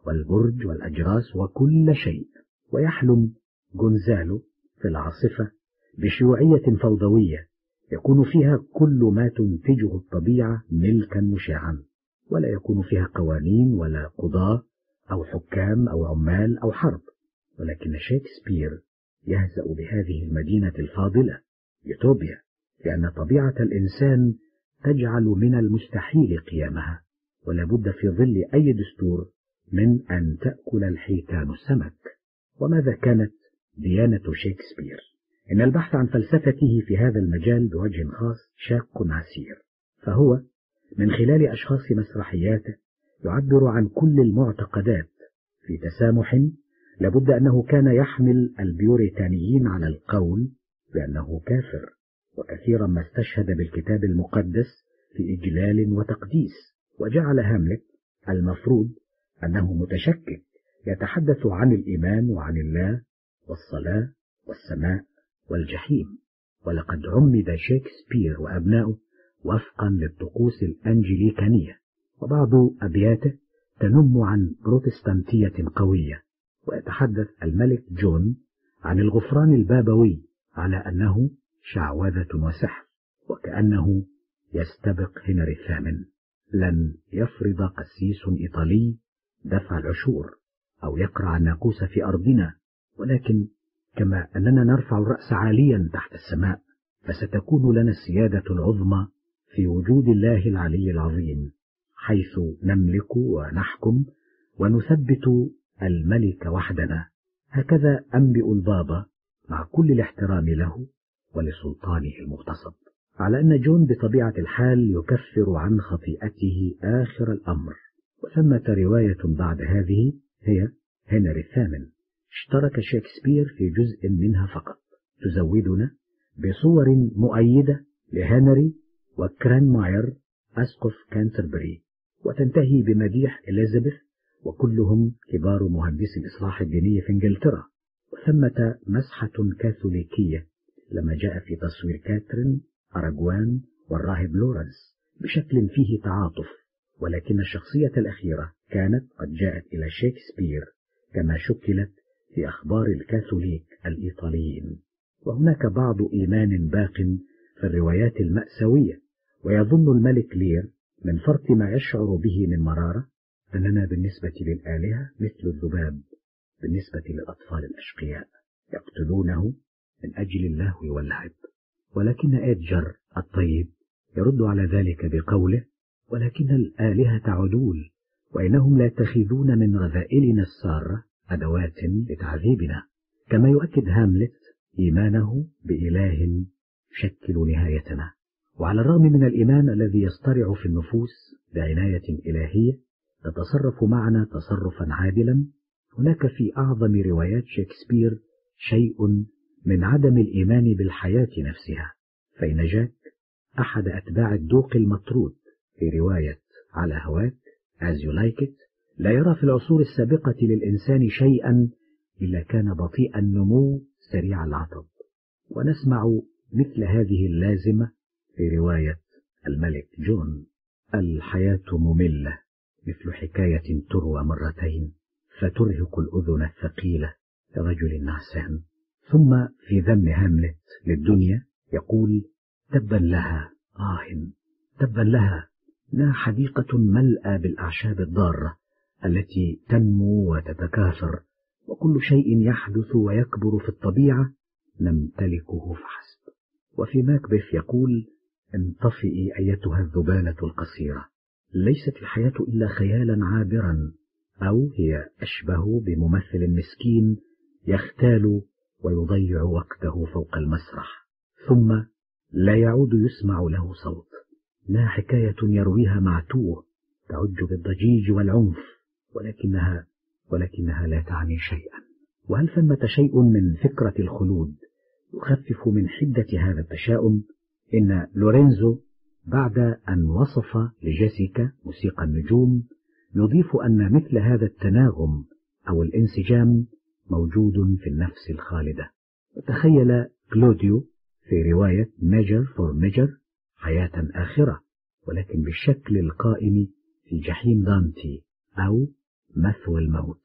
والبرج والأجراس وكل شيء. ويحلم جونزالو في العاصفة بشيوعية فوضوية يكون فيها كل ما تنتجه الطبيعة ملكا مشاعا، ولا يكون فيها قوانين ولا قضاة أو حكام أو عمال أو حرب. ولكن شكسبير يهزأ بهذه المدينة الفاضلة يوتوبيا، لأن طبيعة الإنسان تجعل من المستحيل قيامها، ولا بد في ظل أي دستور من أن تأكل الحيتان السمك. وماذا كانت ديانة شكسبير؟ إن البحث عن فلسفته في هذا المجال بوجه خاص شاق عسير، فهو من خلال أشخاص مسرحياته يعبر عن كل المعتقدات في تسامح. لابد أنه كان يحمل البيوريتانيين على القول بأنه كافر، وكثيرا ما استشهد بالكتاب المقدس في إجلال وتقديس، وجعل هاملت المفروض أنه متشكك يتحدث عن الإيمان وعن الله والصلاة والسماء والجحيم. ولقد عمد شكسبير وأبناؤه وفقا للطقوس الأنجليكانية، وبعض أبياته تنم عن بروتستانتية قوية. ويتحدث الملك جون عن الغفران البابوي على أنه شعوذة وسحر، وكأنه يستبق هنري الثامن. لن يفرض قسيس إيطالي دفع العشور أو يقرع الناقوس في أرضنا، ولكن كما أننا نرفع الرأس عاليا تحت السماء، فستكون لنا السيادة العظمى في وجود الله العلي العظيم، حيث نملك ونحكم ونثبت الملك وحدنا. هكذا أنبئ البابا مع كل الاحترام له ولسلطانه المغتصب، على أن جون بطبيعة الحال يكفر عن خطيئته آخر الأمر. وثمة رواية بعد هذه هي هنري الثامن، اشترك شكسبير في جزء منها فقط، تزودنا بصور مؤيدة لهنري وكرانماير أسقف كانتربري، وتنتهي بمديح إليزابيث، وكلهم كبار مهندسي الإصلاح الديني في إنجلترا. وثمة مسحة كاثوليكية لما جاء في تصوير كاترين أراغوان والراهب لورنس بشكل فيه تعاطف، ولكن الشخصية الأخيرة كانت قد جاءت إلى شكسبير كما شكلت في أخبار الكاثوليك الإيطاليين. وهناك بعض إيمان باق في الروايات المأساوية، ويظن الملك لير من فرط ما يشعر به من مرارة أننا بالنسبة للآلهة مثل الذباب بالنسبة للأطفال الأشقياء يقتلونه من أجل اللهو واللعب. ولكن إدجر الطيب يرد على ذلك بقوله: ولكن الآلهة عدول، وإنهم لا يتخذون من رذائلنا السارة أدوات لتعذيبنا. كما يؤكد هاملت إيمانه بإله يشكل نهايتنا. وعلى الرغم من الإيمان الذي يصطرع في النفوس بعناية إلهية تتصرف معنا تصرفا عادلا، هناك في أعظم روايات شكسبير شيء من عدم الإيمان بالحياة نفسها. فإن جاك أحد أتباع الدوق المطرود في رواية على هواك As You Like It لا يرى في العصور السابقة للإنسان شيئا إلا كان بطيء النمو سريع العطب. ونسمع مثل هذه اللازمة في رواية الملك جون: الحياة مملة مثل حكاية تروى مرتين فترهق الأذن الثقيلة كرجل نعسان. ثم في ذم هاملت للدنيا يقول: تبا لها تبا لها، إنها حديقة ملأى بالأعشاب الضارة التي تنمو وتتكاثر، وكل شيء يحدث ويكبر في الطبيعة نمتلكه فحسب. وفي ماكبث يقول: انطفئي أيتها الذبالة القصيرة، ليست الحياة إلا خيالا عابرا، أو هي أشبه بممثل مسكين يختال ويضيع وقته فوق المسرح ثم لا يعود يسمع له صوت. لا حكاية يرويها معتوه تعج بالضجيج والعنف، ولكنها لا تعني شيئا. وهل ثمة شيء من فكرة الخلود يخفف من حدة هذا التشاؤم؟ إن لورينزو بعد أن وصف لجيسيكا موسيقى النجوم يضيف أن مثل هذا التناغم أو الانسجام موجود في النفس الخالدة. وتخيل كلوديو في رواية ميجر فور ميجر حياة آخرة، ولكن بالشكل القائم في جحيم دانتي أو مثوى الموت.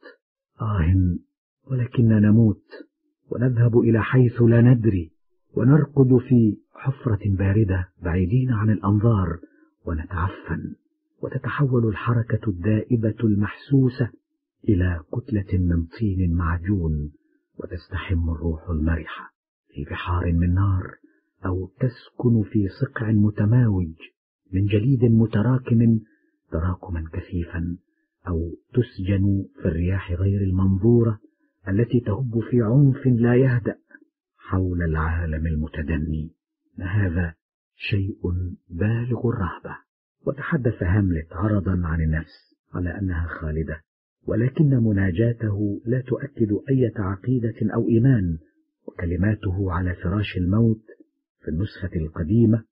ولكننا نموت ونذهب إلى حيث لا ندري، ونرقد في حفرة باردة بعيدين عن الأنظار، ونتعفن، وتتحول الحركة الدائبة المحسوسة إلى كتلة من طين معجون، وتستحم الروح المرحة في بحار من نار، أو تسكن في صقع متماوج من جليد متراكم تراكما كثيفا، أو تسجن في الرياح غير المنظورة التي تهب في عنف لا يهدأ حول العالم المتدني. هذا شيء بالغ الرهبة. وتحدث هاملت عرضا عن النفس على أنها خالدة، ولكن مناجاته لا تؤكد أي عقيدة أو إيمان، وكلماته على فراش الموت في النسخة القديمة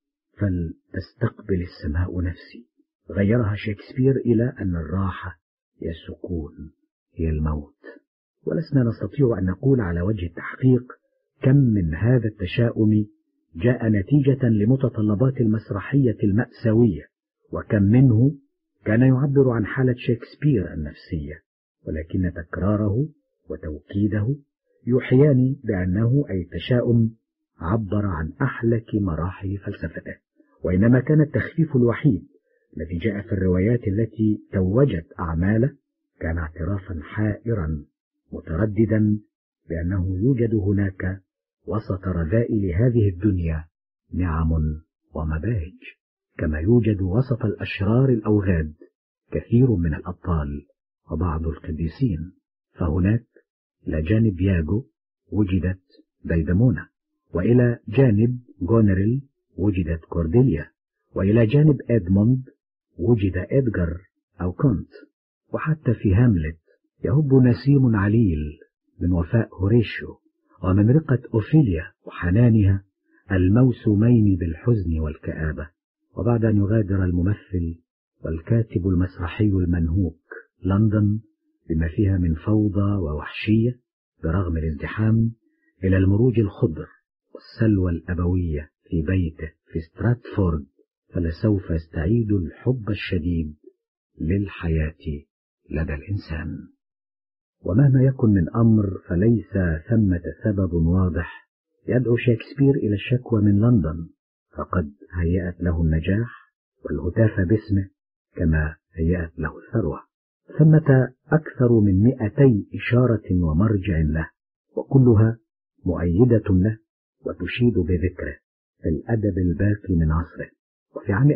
فلتستقبل السماء نفسي غيرها شكسبير إلى أن الراحة هي السكون، هي الموت. ولسنا نستطيع أن نقول على وجه التحقيق كم من هذا التشاؤم جاء نتيجة لمتطلبات المسرحية المأساوية، وكم منه كان يعبر عن حالة شكسبير النفسية، ولكن تكراره وتوكيده يوحيان بأنه أي تشاؤم عبر عن أحلك مراحل فلسفته. وإنما كان التخفيف الوحيد الذي جاء في الروايات التي توجت أعماله كان اعترافا حائرا مترددا بأنه يوجد هناك وسط رذائل هذه الدنيا نعم ومباهج، كما يوجد وسط الأشرار الأوغاد كثير من الأبطال وبعض القديسين. فهناك إلى جانب ياغو وجدت ديدمونا، وإلى جانب غونريل وجدت كورديليا، وإلى جانب إدموند وجد إدغار أو كونت. وحتى في هاملت يهب نسيم عليل من وفاء هوريشيو ومن رقة أوفيليا وحنانها الموسومين بالحزن والكآبة. وبعد أن يغادر الممثل والكاتب المسرحي المنهوك لندن بما فيها من فوضى ووحشية برغم الازدحام إلى المروج الخضر والسلوى الأبوية في بيته في ستراتفورد، فلسوف يستعيد الحب الشديد للحياة لدى الإنسان. ومهما يكن من أمر فليس ثمة سبب واضح يدعو شكسبير إلى الشكوى من لندن، فقد هيأت له النجاح والهتاف باسمه كما هيأت له الثروة. ثمة أكثر من 200 إشارة ومرجع له، وكلها مؤيدة له وتشيد بذكره في الأدب الباقي من عصره. وفي عام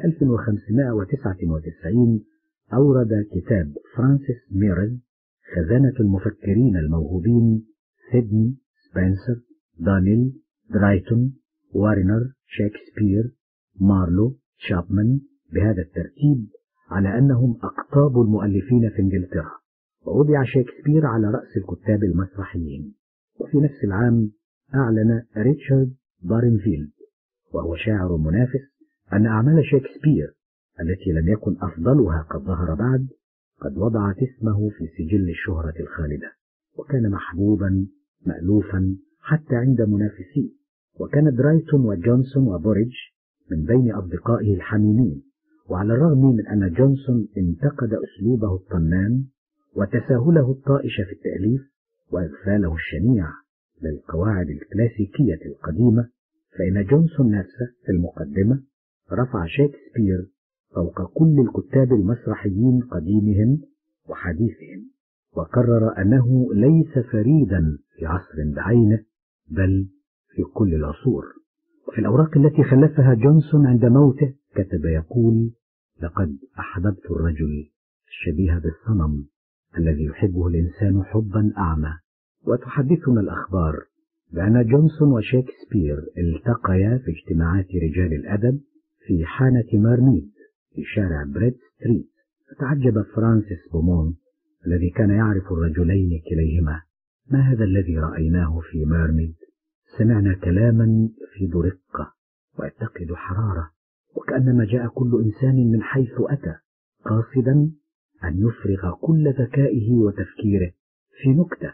1599 أورد كتاب فرانسيس ميرز خزانة المفكرين الموهوبين سيدني، سبنسر، دانيل، درايتون، وارنر، شكسبير، مارلو، شابمان بهذا الترتيب على أنهم أقطاب المؤلفين في إنجلترا، ووضع شكسبير على رأس الكتاب المسرحيين. وفي نفس العام أعلن ريتشارد بارنفيلد وهو شاعر منافس أن أعمال شكسبير التي لم يكن أفضلها قد ظهر بعد قد وضعت اسمه في سجل الشهرة الخالدة، وكان محبوبا مألوفا حتى عند منافسيه. وكان درايتون وجونسون وبوريدج من بين أصدقائه الحميمين، وعلى الرغم من أن جونسون انتقد أسلوبه الطنان وتساهله الطائش في التأليف وإغفاله الشنيع للقواعد الكلاسيكية القديمة، فإن جونسون نفسه في المقدمة رفع شكسبير فوق كل الكتاب المسرحيين قديمهم وحديثهم، وقرر أنه ليس فريدا في عصر بعينه بل في كل العصور. وفي الأوراق التي خلفها جونسون عند موته كتب يقول: لقد أحببت الرجل الشبيه بالصنم الذي يحبه الإنسان حبا أعمى. وتحدثنا الأخبار بأن جونسون وشكسبير التقيا في اجتماعات رجال الأدب في حانة مارميد في شارع بريد ستريت، فتعجب فرانسيس بومون الذي كان يعرف الرجلين كليهما: ما هذا الذي رأيناه في مارميد؟ سمعنا كلاما في برقة ويتقد حرارة، وكأنما جاء كل إنسان من حيث أتى قاصدا أن يفرغ كل ذكائه وتفكيره في نكتة،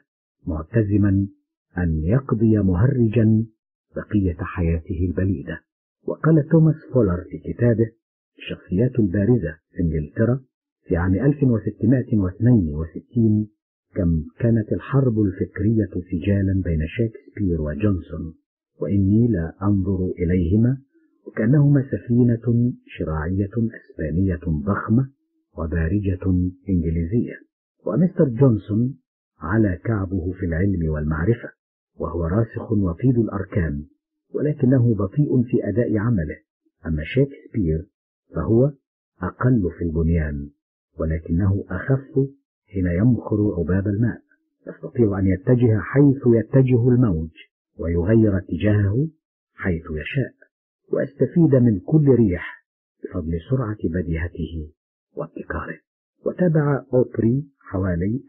معتزما أن يقضي مهرجا بقية حياته البليدة. وقال توماس فولر في كتابه الشخصيات البارزة في إنجلترا في عام 1662 كانت الحرب الفكرية سجالا بين شكسبير وجونسون، وإني لا أنظر إليهما وكأنهما سفينة شراعية أسبانية ضخمة وبارجة إنجليزية، ومستر جونسون على كعبه في العلم والمعرفة، وهو راسخ وطيد الأركان، ولكنه بطيء في أداء عمله. أما شكسبير فهو أقل في البنيان، ولكنه أخف حين يمخر عباب الماء، يستطيع أن يتجه حيث يتجه الموج ويغير اتجاهه حيث يشاء، ويستفيد من كل ريح بفضل سرعة بديهته وابتكاره. وتابع أوبري حوالي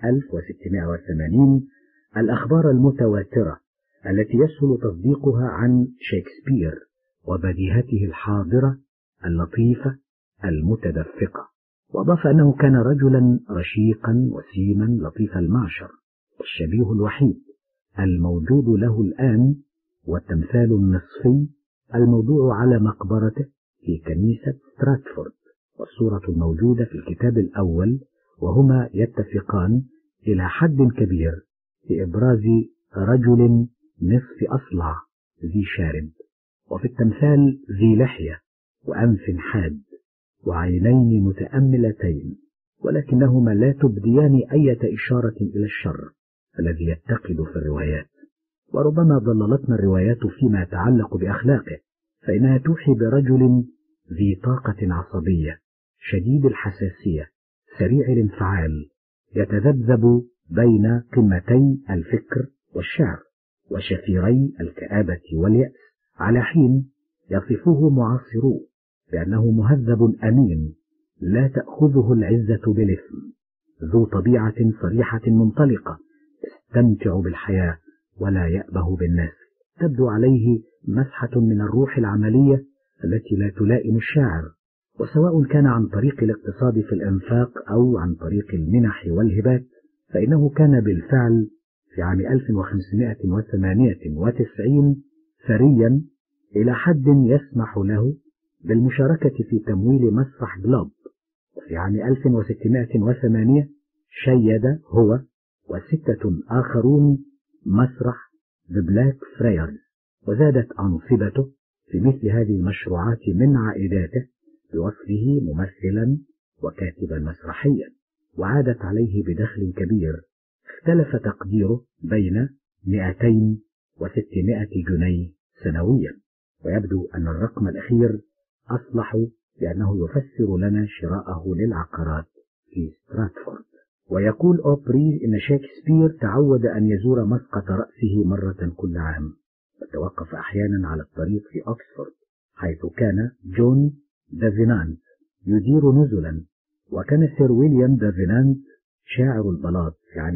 1680 الأخبار المتواترة التي يسهل تصديقها عن شكسبير وبديهته الحاضرة اللطيفة المتدفقة، وأضاف أنه كان رجلا رشيقا وسيما لطيف المعشر، الشبيه الوحيد الموجود له الآن والتمثال النصفي الموضوع على مقبرته في كنيسة ستراتفورد، والصورة الموجودة في الكتاب الأول، وهما يتفقان إلى حد كبير في إبراز رجل نصف أصلع ذي شارب، وفي التمثال ذي لحية وأنف حاد وعينين متأملتين، ولكنهما لا تبديان أي إشارة إلى الشر الذي يتقد في الروايات. وربما ضللتنا الروايات فيما يتعلق بأخلاقه، فإنها توحي برجل ذي طاقة عصبية شديد الحساسية سريع الانفعال، يتذبذب بين قمتي الفكر والشعر وشفيري الكآبة واليأس، على حين يصفه معاصروه بأنه مهذب أمين لا تأخذه العزة بالإثم، ذو طبيعة صريحة منطلقة، يستمتع بالحياة ولا يأبه بالناس. تبدو عليه مسحة من الروح العملية التي لا تلائم الشاعر، وسواء كان عن طريق الاقتصاد في الإنفاق أو عن طريق المنح والهبات، فإنه كان بالفعل في عام 1598 ثريا إلى حد يسمح له بالمشاركة في تمويل مسرح جلوب. وفي عام 1608 شيد هو وستة آخرون مسرح The Black Friars، وزادت أنصبته في مثل هذه المشروعات من عائداته بوصفه ممثلا وكاتبا مسرحيا، وعادت عليه بدخل كبير اختلف تقديره بين 200 و600 جنيه سنويا، ويبدو أن الرقم الأخير أصلح لأنه يفسر لنا شراءه للعقارات في ستراتفورد. ويقول أوبري إن شكسبير تعود أن يزور مسقط رأسه مرة كل عام، وتوقف أحيانا على الطريق في أكسفورد حيث كان جون دافينانت يدير نزلا، وكان سير ويليام دافينانت شاعر البلاط في عام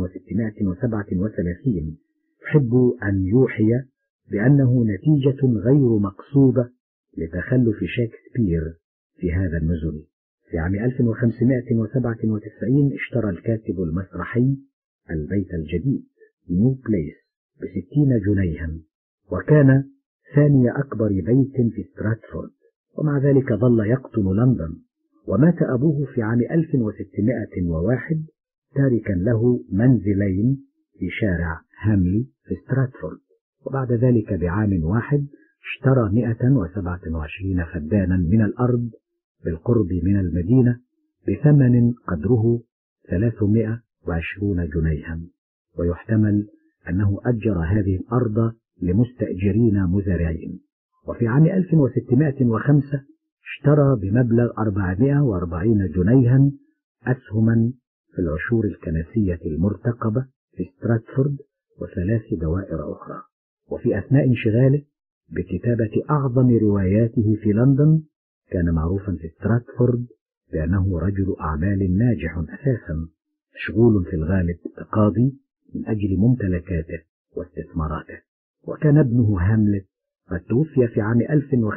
1637 يحب أن يوحي بأنه نتيجة غير مقصودة لتخلف شكسبير في هذا النزل. في عام 1597 اشترى الكاتب المسرحي البيت الجديد نيو بليس ب60 جنيها، وكان ثاني أكبر بيت في ستراتفورد، ومع ذلك ظل يقطن لندن، ومات أبوه في عام 1601 تاركا له منزلين في شارع هاملي في ستراتفورد. وبعد ذلك بعام واحد اشترى 127 فدانا من الأرض بالقرب من المدينة بثمن قدره 320 جنيها، ويحتمل أنه أجر هذه الأرض لمستأجرين مزارعين. وفي عام 1605 اشترى بمبلغ 440 جنيها أسهما في العشور الكنسية المرتقبة في ستراتفورد و3 دوائر أخرى. وفي أثناء انشغاله بكتابة أعظم رواياته في لندن كان معروفا في ستراتفورد بأنه رجل أعمال ناجح أساسا، مشغول في الغالب بالتقاضي من أجل ممتلكاته واستثماراته. وكان ابنه هاملت قد توفي في عام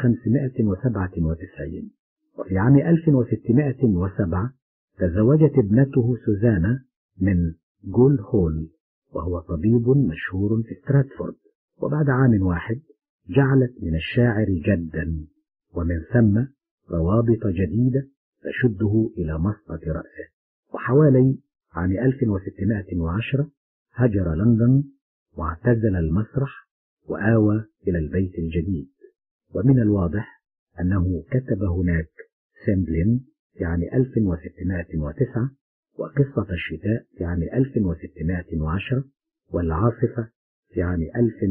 1597، وفي عام 1607 تزوجت ابنته سوزانا من جول هول، وهو طبيب مشهور في ستراتفورد. وبعد عام واحد جعلت من الشاعر جدا، ومن ثم روابط جديدة تشده إلى مسقط رأسه. وحوالي عام 1610 هجر لندن واعتزل المسرح وآوى إلى البيت الجديد. ومن الواضح أنه كتب هناك سيمبلين في عام 1609، وقصة الشتاء في عام 1610، والعاصفة في عام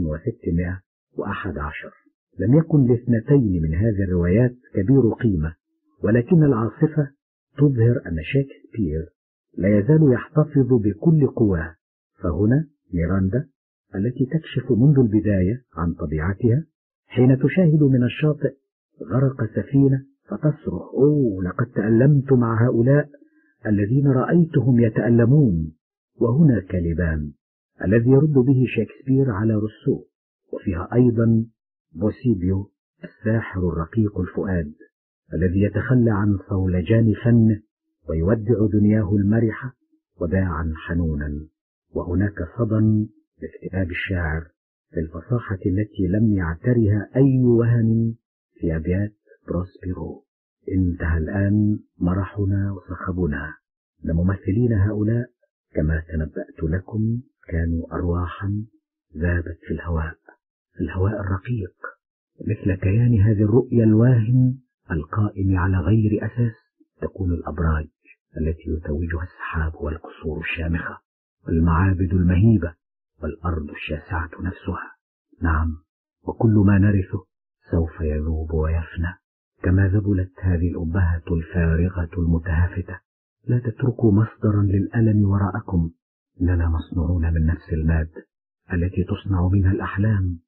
1611. لم يكن لاثنتين من هذه الروايات كبير قيمة، ولكن العاصفة تظهر أن شكسبير لا يزال يحتفظ بكل قواه. فهنا ميراندا التي تكشف منذ البداية عن طبيعتها حين تشاهد من الشاطئ غرق سفينة فتصرخ: أوه، لقد تألمت مع هؤلاء الذين رأيتهم يتألمون. وهنا كاليبان الذي يرد به شكسبير على روسو. وفيها أيضا بوسيبيو الساحر الرقيق الفؤاد الذي يتخلى عن صولجان فنه ويودع دنياه المرحة وداعا حنونا. وهناك صدى لاكتئاب الشاعر في الفصاحة التي لم يعترها أي وهن في أبيات بروسبيرو: انتهى الآن مرحنا وصخبنا، لممثلين هؤلاء كما تنبأت لكم كانوا أرواحا ذابت في الهواء الرقيق، مثل كيان هذه الرؤيا الواهن القائم على غير أساس. تكون الأبراج التي يتوجها السحاب والقصور الشامخة والمعابد المهيبة والأرض الشاسعة نفسها. نعم، وكل ما نرثه سوف يذوب ويفنى، كما ذبلت هذه الأبهة الفارغة المتهافتة. لا تتركوا مصدرا للألم وراءكم، إننا مصنوعون من نفس المادة التي تصنع منها الأحلام.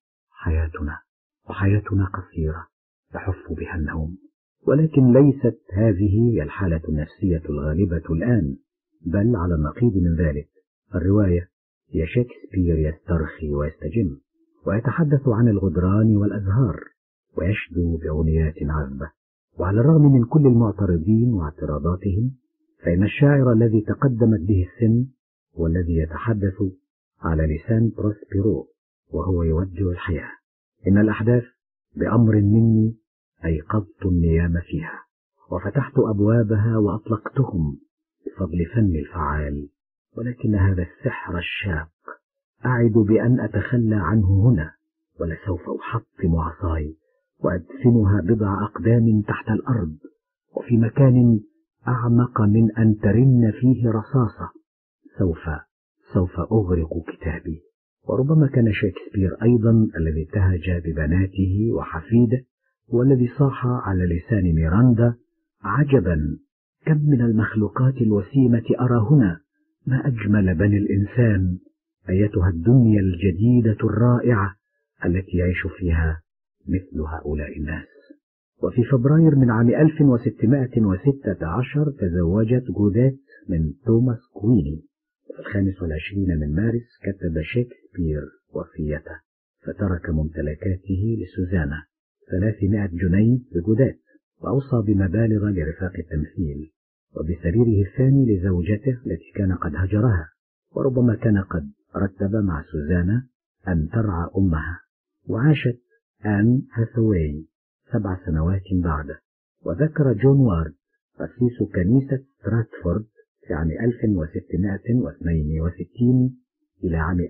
وحياتنا قصيرة يحف بها النوم. ولكن ليست هذه هي الحالة النفسية الغالبة الآن، بل على النقيض من ذلك. الرواية هي شكسبير يسترخي ويستجم ويتحدث عن الغدران والأزهار ويشدو بأغنيات عذبة. وعلى الرغم من كل المعترضين واعتراضاتهم، فإن الشاعر الذي تقدمت به السن هو الذي يتحدث على لسان بروسبيرو وهو يودع الحياة. إن الأحداث بأمر مني أيقظت النيام فيها وفتحت أبوابها وأطلقتهم بفضل فن الفعال، ولكن هذا السحر الشاق أعد بأن أتخلى عنه هنا، ولسوف أحطم عصاي وأدفنها بضع أقدام تحت الأرض وفي مكان أعمق من أن ترن فيه رصاصة. سوف أغرق كتابي. وربما كان شكسبير أيضا الذي ابتهج ببناته وحفيده، والذي صاح على لسان ميراندا: عجبا، كم من المخلوقات الوسيمة أرى هنا، ما أجمل بني الإنسان، أيتها الدنيا الجديدة الرائعة التي يعيش فيها مثل هؤلاء الناس. وفي فبراير من عام 1616 تزوجت جوديت من توماس كويني. وفي 25 من مارس كتب شكسبير وصيته، فترك ممتلكاته لسوزانا 300 جنيه لجوديت، وأوصى بمبالغ لرفاق التمثيل، وبسريره الثاني لزوجته التي كان قد هجرها، وربما كان قد رتب مع سوزانا أن ترعى أمها. وعاشت آن هاثواي 7 سنوات بعده. وذكر جون وارد قسيس كنيسة ستراتفورد في عام 1662 إلى عام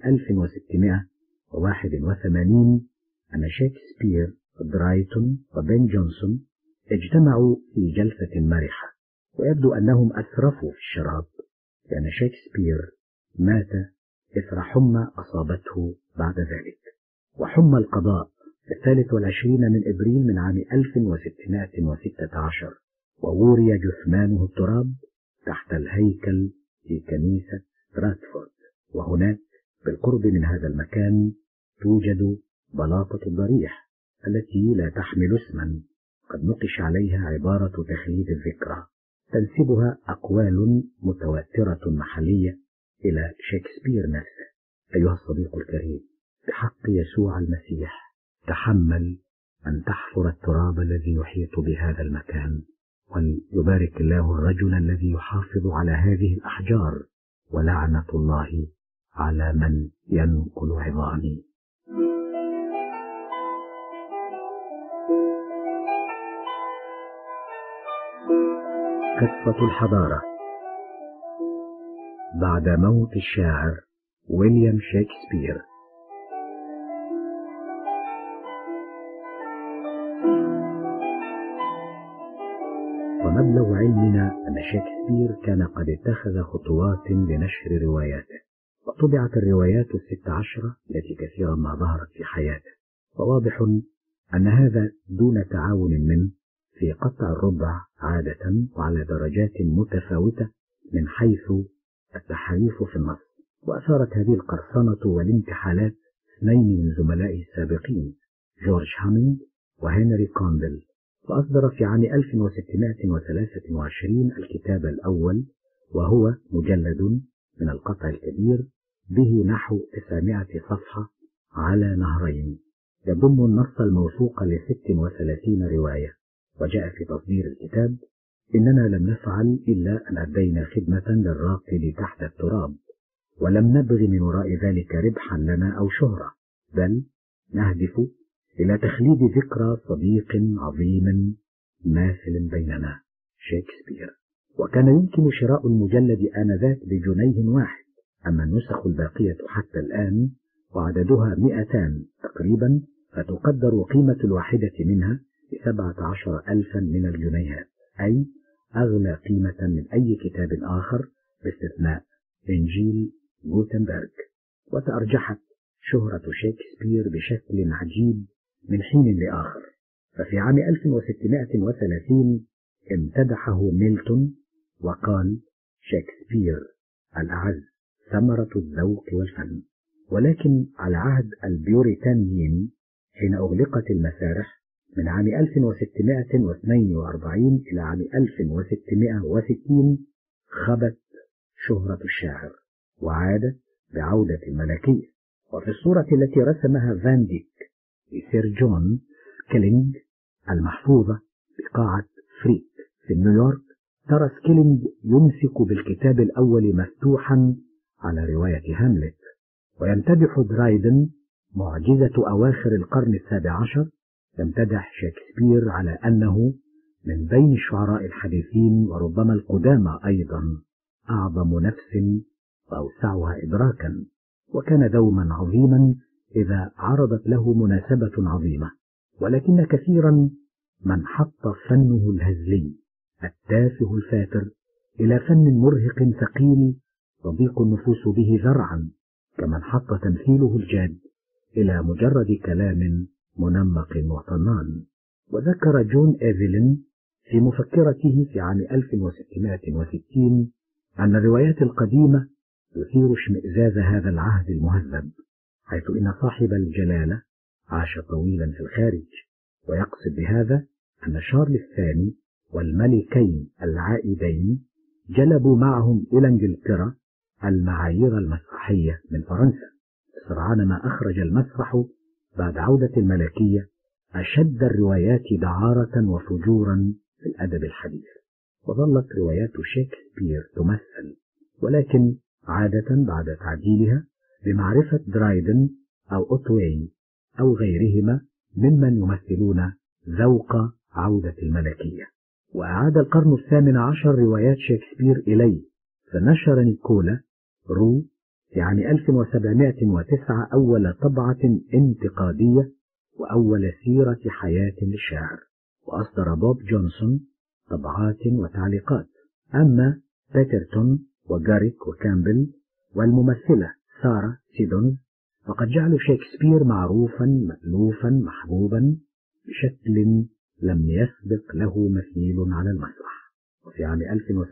1681 أن شكسبير، درايتون وبن جونسون اجتمعوا في جلسة مرحة، ويبدو أنهم أسرفوا في الشراب، لأن شكسبير مات إثر حمى أصابته بعد ذلك. وحمى القضاء 23 من إبريل من عام 1616، ووري جثمانه التراب تحت الهيكل في كنيسة ستراتفورد. وهناك بالقرب من هذا المكان توجد بلاطة الضريح التي لا تحمل اسما، قد نقش عليها عبارة تخليد الذكرى تنسبها أقوال متواترة محلية إلى شكسبير نفسه. أيها الصديق الكريم، بحق يسوع المسيح تحمل أن تحفر التراب الذي يحيط بهذا المكان، وليبارك الله الرجل الذي يحافظ على هذه الأحجار، ولعنة الله على من ينقل عظامي. قصة الحضارة. بعد موت الشاعر ويليام شكسبير. ومبلغ علمنا أن شكسبير كان قد اتخذ خطوات لنشر رواياته، وطبعت الروايات 16 التي كثيرا ما ظهرت في حياته، وواضح أن هذا دون تعاون منه في قطع الربع عادة وعلى درجات متفاوتة من حيث التحريف في النص. وأثارت هذه القرصنة والانتحالات اثنين من زملائه السابقين، جورج هامينج وهنري كوندل، وأصدر في عام 1623 الكتاب الأول، وهو مجلد من القطع الكبير به نحو 900 صفحة على نهرين، يضم النص الموثوق ل36 رواية. وجاء في تصدير الكتاب: إننا لم نفعل إلا أن أدينا خدمة للراقد تحت التراب، ولم نبغ من وراء ذلك ربحا لنا أو شهرة، بل نهدف إلى تخليد ذكرى صديق عظيم ماثل بيننا، شكسبير. وكان يمكن شراء المجلد آنذاك ب1 جنيه، أما النسخ الباقية حتى الآن وعددها 200 تقريبا، فتقدر قيمة الواحدة منها ب17,000 من الجنيهات، أي أغلى قيمة من أي كتاب آخر باستثناء إنجيل غوتنبرغ. وتأرجحت شهرة شكسبير بشكل عجيب من حين لآخر، ففي عام 1630 امتدحه ميلتون وقال: شكسبير الأعز، ثمرة الذوق والفن. ولكن على عهد البيوريتانيين حين أغلقت المسارح من عام 1642 إلى عام 1660 خبت شهرة الشاعر، وعادت بعودة الملكية. وفي الصورة التي رسمها فان ديك لسير جون سكيلينج المحفوظة بقاعة فريك في نيويورك، ترى سكيلينج يمسك بالكتاب الأول مفتوحا على رواية هاملت، ويمتدح درايدن معجزة أواخر القرن 17، يمتدح شكسبير على أنه من بين الشعراء الحديثين وربما القدامى أيضا أعظم نفس وأوسعها إدراكا، وكان دوما عظيما إذا عرضت له مناسبة عظيمة. ولكن كثيرا من حط فنه الهزلي التافه الفاتر إلى فن مرهق ثقيل تضيق النفوس به ذرعا، كمن حط تمثيله الجاد إلى مجرد كلام منمق وطنان. وذكر جون إيفلين في مفكرته في عام 1660 أن الروايات القديمة تثير اشمئزاز هذا العهد المهذب، حيث إن صاحب الجلالة عاش طويلا في الخارج، ويقصد بهذا أن شارل الثاني والملكين العائدين جلبوا معهم إلى إنجلترا المعايير المسرحية من فرنسا، سرعان ما أخرج المسرح بعد عودة الملكية أشد الروايات دعارة وفجورا في الأدب الحديث. وظلت روايات شكسبير تمثل، ولكن عادة بعد تعديلها بمعرفة درايدن أو أوتوي أو غيرهما ممن يمثلون ذوق عودة الملكية. وأعاد القرن 18 روايات شكسبير إليه، فنشر نيكولا رو في عام 1709 أول طبعة انتقادية وأول سيرة حياة للشاعر، وأصدر بوب جونسون طبعات وتعليقات. أما بيترتون وجاريك وكامبل والممثلة سارة سيدونز فقد جعلوا شكسبير معروفا مألوفا محبوبا بشكل لم يسبق له مثيل على المسرح. وفي عام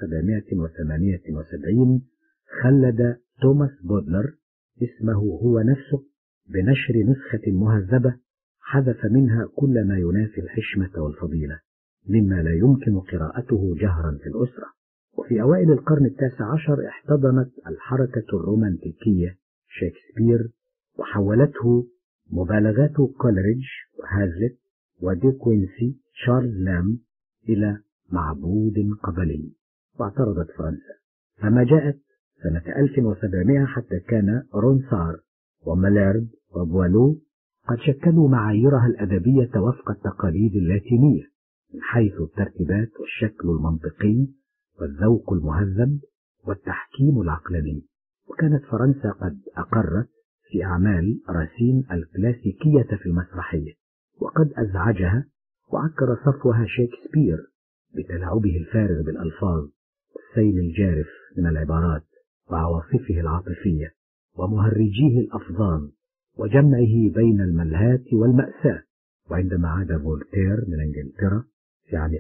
1778 خلد توماس بودلر اسمه هو نفسه بنشر نسخة مهذبة حذف منها كل ما ينافي الحشمة والفضيلة، مما لا يمكن قراءته جهرا في الأسرة. وفي أوائل القرن 19 احتضنت الحركة الرومانتيكية شكسبير، وحولته مبالغات كولريدج وهازلت ودي كوينسي شارلز لام إلى معبود قبلي. واعترضت فرنسا، فما جاءت سنة 1700 حتى كان رونسار وماليرد وبوالو قد شكلوا معاييرها الأدبية وفق التقاليد اللاتينية من حيث الترتيبات والشكل المنطقي والذوق المهذب والتحكيم العقلاني. وكانت فرنسا قد أقرت في أعمال راسين الكلاسيكية في المسرحية، وقد أزعجها وعكر صفوها شكسبير بتلاعبه الفارغ بالألفاظ والسيل الجارف من العبارات وعواصفه العاطفية ومهرجيه الأفظان وجمعه بين الملهاة والمأساة. وعندما عاد فولتير من إنجلترا في عام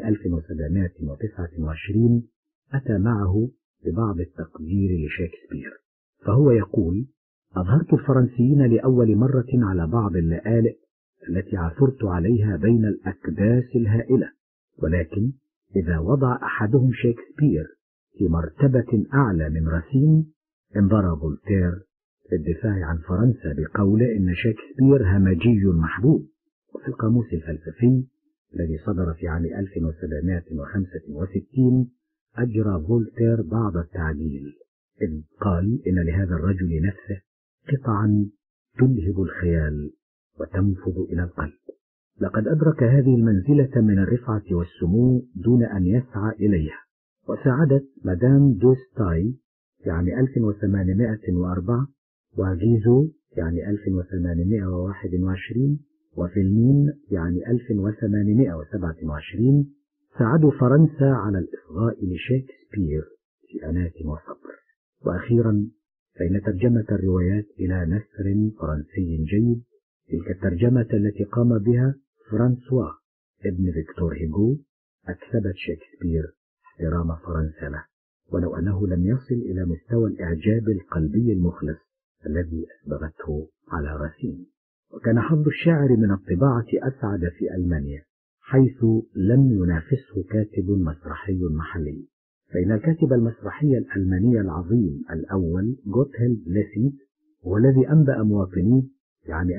1729 أتى معه ببعض التقدير لشكسبير، فهو يقول: أظهرت الفرنسيين لأول مرة على بعض اللآلئ التي عثرت عليها بين الأكداس الهائلة، ولكن إذا وضع أحدهم شكسبير في مرتبة أعلى من راسين انبرى فولتير للدفاع عن فرنسا بقوله إن شكسبير همجي محبوب. وفي القاموس الفلسفي الذي صدر في عام 1765 أجرى فولتير بعض التعديل، إذ قال إن لهذا الرجل نفسه قطعا تلهب الخيال وتنفذ إلى القلب. لقد أدرك هذه المنزلة من الرفعة والسمو دون أن يسعى إليها، وساعدت مدام دوستاي في عام 1804 وغيزو في عام 1821 وفيلمين في عام 1827 ساعدوا فرنسا على الإصغاء لشكسبير في أناة وصبر. وأخيرا فإن ترجمة الروايات إلى نثر فرنسي جيد، تلك الترجمة التي قام بها فرانسوا ابن فيكتور هيغو، أكسبت شكسبير احترام فرنسا له، ولو أنه لم يصل إلى مستوى الإعجاب القلبي المخلص الذي أسبغته على راسين. وكان حظ الشاعر من الطباعة أسعد في ألمانيا، حيث لم ينافسه كاتب مسرحي محلي، فإن الكاتب المسرحي الألماني العظيم الأول غوتهيلد ليسيت هو الذي أنبأ مواطنيه في عام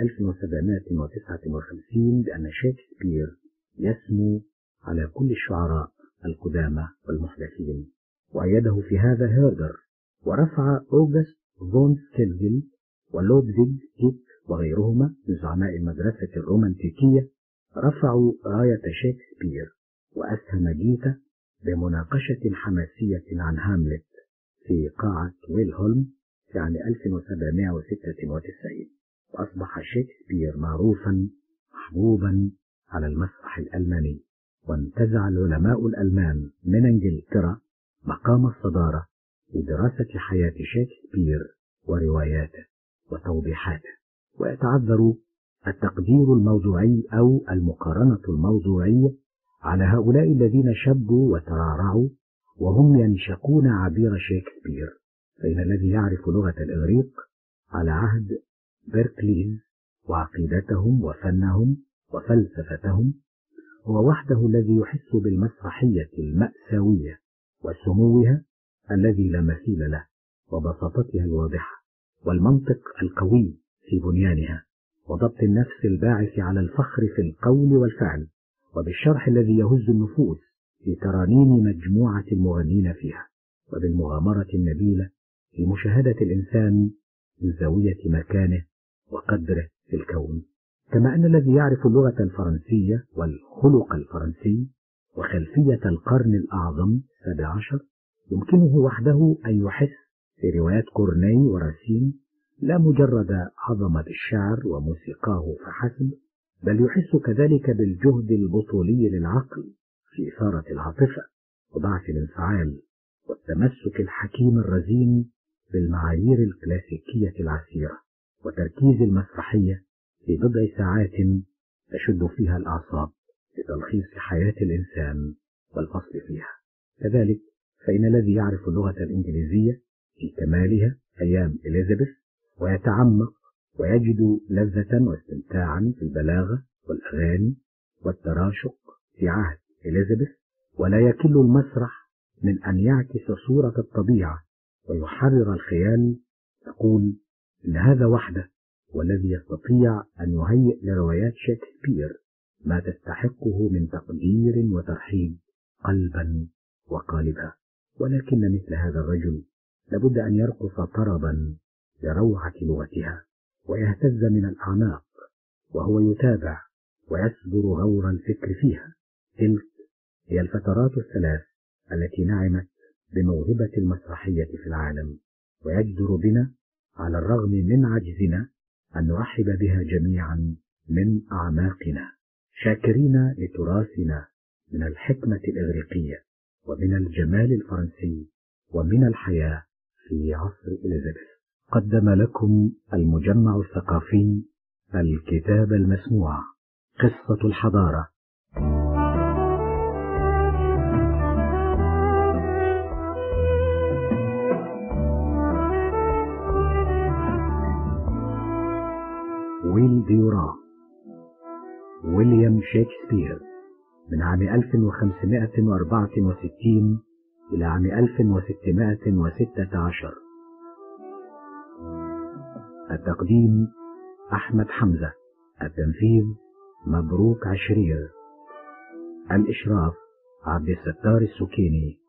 1759 بأن شكسبير يسمو على كل الشعراء القدامى والمحدثين، وأيده في هذا هيردر، ورفع أوغست فون سكيلفيل ولودفيج هيك وغيرهما من زعماء المدرسة الرومانتيكية رفعوا راية شكسبير، وأسهم جيتا بمناقشة حماسية عن هاملت في قاعة ويلهولم في عام 1796، وأصبح شكسبير معروفا محبوبا على المسرح الألماني. وانتزع العلماء الألمان من إنجلترا مقام الصدارة في دراسة حياة شكسبير ورواياته وتوضيحاته. ويتعذر التقدير الموضوعي أو المقارنة الموضوعية على هؤلاء الذين شبوا وترعرعوا وهم ينشقون عبير شكسبير، فإن الذي يعرف لغة الإغريق على عهد بيركليز وعقيدتهم وفنهم وفلسفتهم هو وحده الذي يحس بالمسرحية المأساوية وسموها الذي لا مثيل له، وبساطتها الواضحة، والمنطق القوي في بنيانها، وضبط النفس الباعث على الفخر في القول والفعل، وبالشرح الذي يهز النفوس في ترانيم مجموعة المغنين فيها، وبالمغامرة النبيلة في مشاهدة الإنسان من زاوية مكانه وقدره في الكون. كما أن الذي يعرف اللغة الفرنسية والخلق الفرنسي وخلفية القرن الأعظم 17 يمكنه وحده أن يحس في روايات كورني وراسين لا مجرد عظمة الشعر وموسيقاه فحسب، بل يحس كذلك بالجهد البطولي للعقل في إثارة العاطفة وضعف الانفعال والتمسك الحكيم الرزين بالمعايير الكلاسيكية العسيرة، وتركيز المسرحية في بضع ساعات تشد فيها الأعصاب لتلخيص حياة الإنسان والفصل فيها. كذلك فإن الذي يعرف اللغة الإنجليزية في كمالها أيام إليزابيث ويتعمق ويجد لذة واستمتاعا في البلاغة والأغاني والتراشق في عهد إليزابيث، ولا يكل المسرح من أن يعكس صورة الطبيعة ويحرر الخيال، تقول إن هذا وحده والذي يستطيع أن يهيئ لروايات شكسبير ما تستحقه من تقدير وترحيب قلبا وقالبا. ولكن مثل هذا الرجل لابد أن يرقص طربا لروعة لغتها ويهتز من الأعناق وهو يتابع ويسبر غور الفكر فيها. تلك هي الفترات الثلاث التي نعمت بموهبة المسرحية في العالم، ويجدر بنا على الرغم من عجزنا أن نرحب بها جميعا من أعماقنا، شاكرين لتراثنا من الحكمة الإغريقية ومن الجمال الفرنسي ومن الحياة في عصر إليزابيث. قدم لكم المجمع الثقافي الكتاب المسموع، قصة الحضارة. ويل ديوران، ويليام شكسبير، من عام 1564 إلى عام 1616. التقديم أحمد حمزة، التنفيذ مبروك عشرير، الإشراف عبد الستار السكيني.